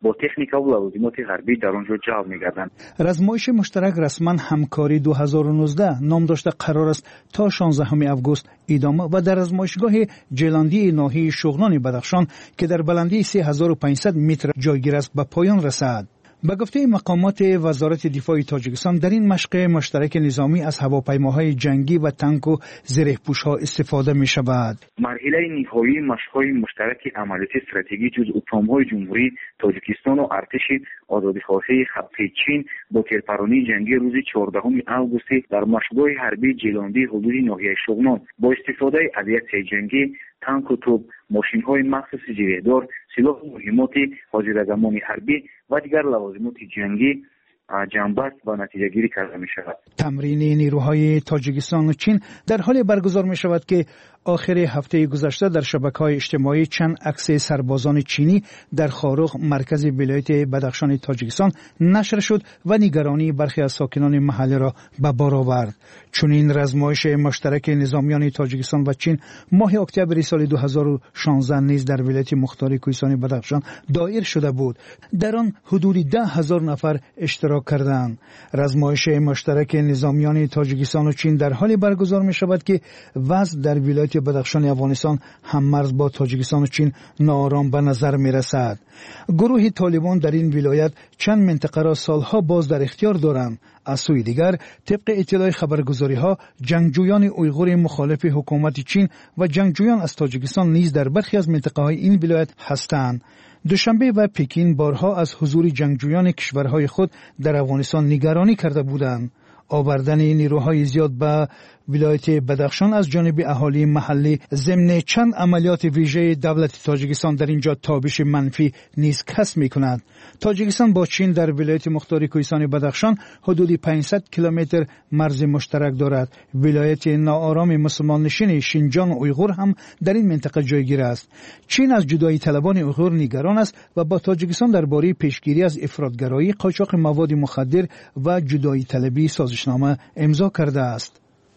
با تکنیک و لوازمات غربی در آنجا جلب می‌گردند. رزمایش مشترک رسما همکاری دو هزار و نوزده نام داشته قرار است تا شانزدهم آگوست ادامه و در رزمایشگاه جلاندی ناحیه شغنان بدخشان که در بلندی سه هزار و پانصد متر جایگیر است به پایان رسد. به گفته مقامات وزارت دفاع تاجیکستان در این مشق مشترک نظامی از هواپیماهای جنگی و تانک و زره‌پوش‌ها استفاده می شود. مرحله نهایی مشق‌های مشترک عملیات استراتژی جزء اتمام‌های جمهوری تاجیکستان و ارتش آزادیخواهی خط چین با تیرپرانی جنگی روز چهاردهم آگوست در مشق‌های حربی جلاندی حدود ناحیه شغنان با استفاده از یک جنگی تانک و توپ، ماشین‌های مخصوص جریدار، سلاح مهمات حاضرزمان حربی و دیگر لوازمات جنگی جنبست و نتیجه گیری کرده می شود. تمرین نیروهای تاجیکستان و چین در حال برگزار می شود که آخر هفته گذشته در شبکه‌های اجتماعی چند عکس سربازان چینی در خاروخ مرکز ولایت بدخشان تاجیکستان نشر شد و نگرانی برخی از ساکنان محله را به بار آورد. چنین رزمایش مشترک نظامیان تاجیکستان و چین ماه اکتبر سال دو هزار و شانزده نیز در ولایت مختار کوهستانی بدخشان دایر شده بود. در آن حدود ده هزار نفر اشتراک کردند. رزمایش مشترک نظامیان تاجیکستان و چین در حالی برگزار می شود که وضع در ولایت بدخشان افغانستان هم مرز با تاجیکستان و چین ناآرام به نظر می رسد. گروه طالبان در این ولایت چند منطقه را سالها باز در اختیار دارند. از سوی دیگر طبق اطلاع خبرگزاری ها جنگجویان اویغور مخالف حکومت چین و جنگجویان از تاجیکستان نیز در برخی از منطقه های این ولایت هستند. دوشنبه و پکین بارها از حضور جنگجویان کشورهای خود در افغانستان نگرانی کرده بودند. آوردن نیروهای زیاد به ولایت بدخشان از جانب اهالی محلی ضمن چند عملیات ویژه دولت تاجیکستان در اینجا تابش منفی نیز کسب می‌کند. تاجیکستان با چین در ولایت مختار کوهستان بدخشان حدود پانصد کیلومتر مرز مشترک دارد. ولایت ناآرام مسلمان نشین شینجان اویغور هم در این منطقه جایگیر است. چین از جدایی طلبان اویغور نگران است و با تاجیکستان درباره پیشگیری از افراطگرایی، قاچاق مواد مخدر و جدایی طلبی سازشنامه امضا کرده است.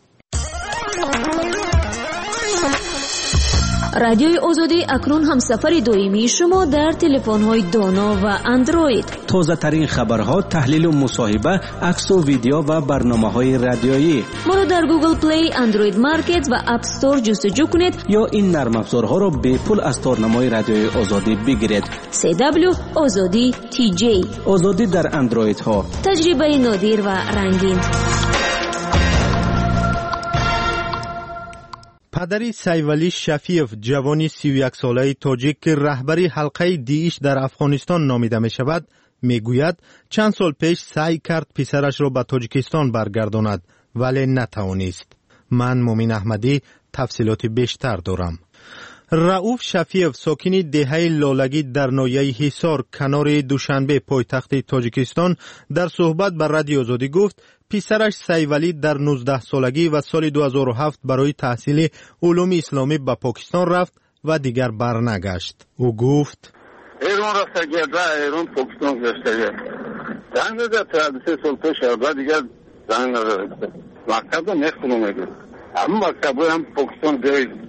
رادیوی آزادی اکنون هم سفر دائمی شما در تلفن‌های دانا و اندروید. تازه ترین خبرها، تحلیل و مصاحبه، عکس و ویدیو و برنامه‌های رادیویی. ما را در گوگل پلی، اندروید مارکت و اپ استور جستجو کنید یا این نرم افزارها را به پول از تارنمای رادیوی آزادی بگیرید. سی دبلیو آزادی تی جی. آزادی در اندروید ها. تجربه نادر و رنگین. پدری سیولی شفیف، جوانی سی و یک ساله تاجیک که رهبری حلقه دیش در افغانستان نامیده می شود، می گوید چند سال پیش سعی کرد پسرش را به تاجیکستان برگرداند ولی نتوانست. من مومین احمدی تفصیلات بیشتر دارم. رؤوف شفیف، ساکن دهه لالگی در ناحیه حصار کنار دوشنبه پایتخت تاجیکستان، در صحبت با رادیو آزادی گفت پسرش سیولی در نوزده سالگی و سال دو هزار و هفت برای تحصیل علوم اسلامی به پاکستان رفت و دیگر برنگشت. او گفت ایران رفت گرده، ایران پاکستان گشته. زنگ زده سه سال پیش بعد دیگر زنگ زده. مکتب نخونم میگه. اما مکتب هم پاکستان دید.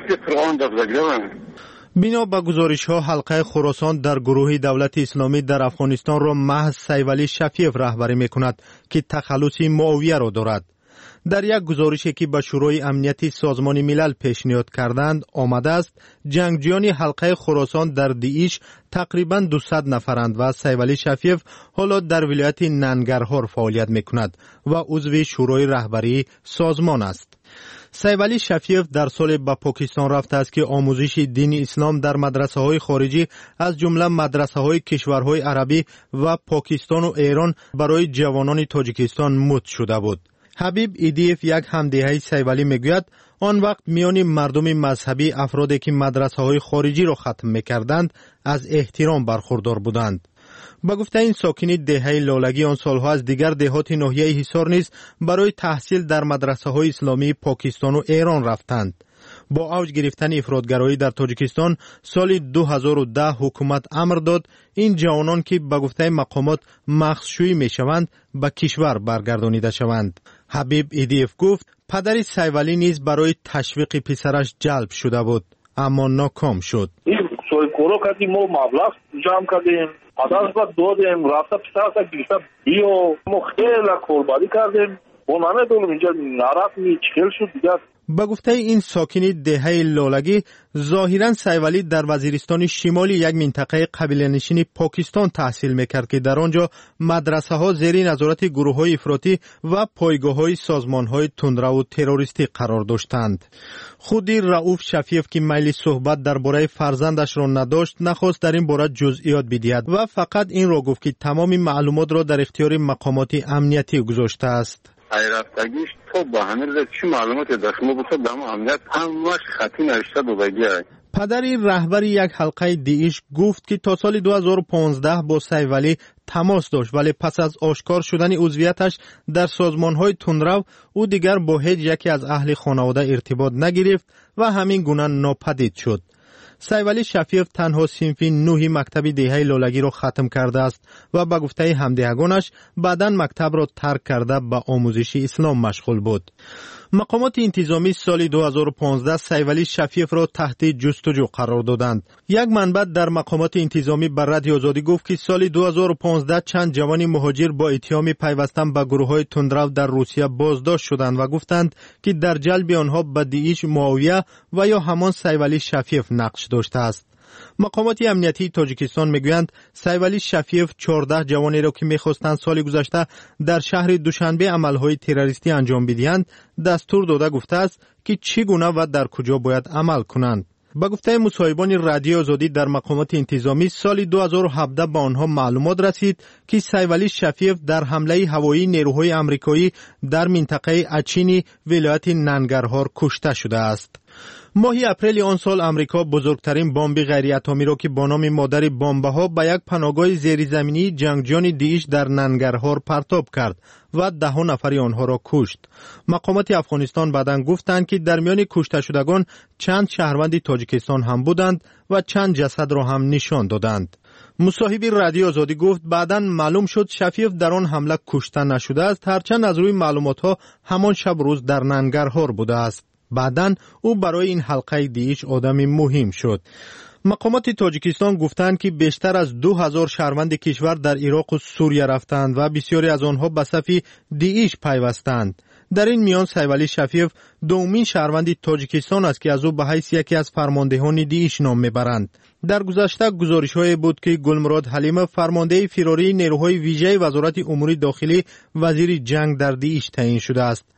بنا به گزارش ها، حلقه خراسان در گروه دولت اسلامی در افغانستان را محض سیولی شفیف رهبری می کند که تخلص معاویه را دارد. در یک گزارشی که به شورای امنیتی سازمان ملل پیشنهاد کردند آمده است جنگجویان حلقه خراسان در دیش تقریبا دویست نفرند و سیولی شفیف حالا در ولایت ننگرهار فعالیت می کند و عضو شورای رهبری سازمان است. سیولی شفیف در سال به پاکستان رفته است که آموزش دین اسلام در مدرسه های خارجی از جمله مدرسه های کشورهای عربی و پاکستان و ایران برای جوانان تاجیکستان مد شده بود. حبیب ایدیف، یک همدیه سیولی، میگوید آن وقت میان مردم مذهبی افرادی که مدرسه های خارجی را ختم میکردند از احترام برخوردار بودند. با گفته این ساکنی دهه لالگی آن سالها از دیگر دهات ناحیه حصار نیز برای تحصیل در مدرسه های اسلامی پاکستان و ایران رفتند. با اوج گرفتن افراطگرایی در تاجیکستان سال دو هزار و ده حکومت امر داد این جوانان که با گفته مقامات مخزشویی می شوند به کشور برگردانیده شوند. حبیب ایدیف گفت پدر سیولی نیز برای تشویق پسرش جلب شده بود اما ناکام شد. این صاحبکارا کردیم، ما مبلغ جمع کردیم، پدرش را دادیم، رفته پسرش گرفته بیا، ما خیلی کاربری کردیم. ما نمیدونم اینجا نرفت می چکل شد دیگه. با گفته این ساکنی دهه لالگی، ظاهرا سیوالی در وزیرستان شمالی یک منطقه قبیله نشین پاکستان تحصیل میکرد که در آنجا مدرسه ها زیر نظارت گروه های افراطی و پایگاه های سازمان های تندرو و تروریستی قرار داشتند. خودی رؤوف شفیف که میل صحبت درباره فرزندش را نداشت، نخواست در این باره جزئیات بدهد و فقط این را گفت که تمام معلومات را در اختیار مقامات امنیتی گذاشته است. رفتگیش تو با همه روز چی معلومات داشت ما بسید دام امنیت همش خطی نوشته دو بگی های. پدری رهبری یک حلقه دیش گفت که تا سال دو هزار و پانزده با سیوالی تماس داشت، ولی پس از آشکار شدن عضویتش در سازمان‌های تندرو او دیگر با هیچ یکی از اهل خانواده ارتباط نگرفت و همین گونه ناپدید شد. سیوالی شفیف تنها صنف نهی مکتب دهه لالگی را ختم کرده است و به گفته همدیگانش بعداً مکتب را ترک کرده به آموزش اسلام مشغول بود. مقامات انتظامی سال دو هزار و پانزده سیوالی شفیف را تحت جستجو قرار دادند. یک منبع در مقامات انتظامی بر رادیو آزادی گفت که سال دو هزار و پانزده چند جوان مهاجر با اتهام پیوستن به گروه‌های تندرو در روسیه بازداشت شدند و گفتند که در جلب آنها به داعش معاویه و یا همان سیوالی شفیف نقش داشته است. مقامات امنیتی تاجیکستان میگویند سیوالی شفیف چهارده جوانی را که میخواستند سال گذشته در شهر دوشنبه عملهای تروریستی انجام بدهند دستور داده گفته است که چگونه و در کجا باید عمل کنند. با گفته مصاحبان رادیو آزادی در مقامات انتظامی سال دو هزار و هفده به آنها معلومات رسید که سیوالی شفیف در حمله هوایی نیروهای آمریکایی در منطقه اچینی ولایت ننگرهار کشته شده است. ماه اپریل آن سال امریکا بزرگترین بمب غیر اتمی را که با نام مادر بمب‌ها به یک پناهگاه زیرزمینی جنگجویان داعش در ننگرهار پرتاب کرد و ده نفر آنها را کشت. مقامات افغانستان بعداً گفتند که در میان کشته شدگان چند شهروند تاجیکستان هم بودند و چند جسد را هم نشان دادند. مصاحب رادیو آزادی گفت بعداً معلوم شد شفیف در آن حمله کشته نشده است، هرچند از روی معلومات‌ها همان شب روز در ننگرهار بوده است. بعداً او برای این حلقه داعش آدم مهم شد. مقامات تاجیکستان گفتند که بیشتر از دو هزار شهروند کشور در عراق و سوریه رفتند و بسیاری از آنها به صف داعش پیوستند. در این میان سیوالی شفیف دومین شهروند تاجیکستان است که از او به حیث یکی از فرماندهان داعش نام میبرند. در گذشته گزارش‌های بود که گلمراد حلیمه فرمانده فراری نیروهای ویژه وزارت امور داخلی وزیر جنگ در داعش تعیین شده است.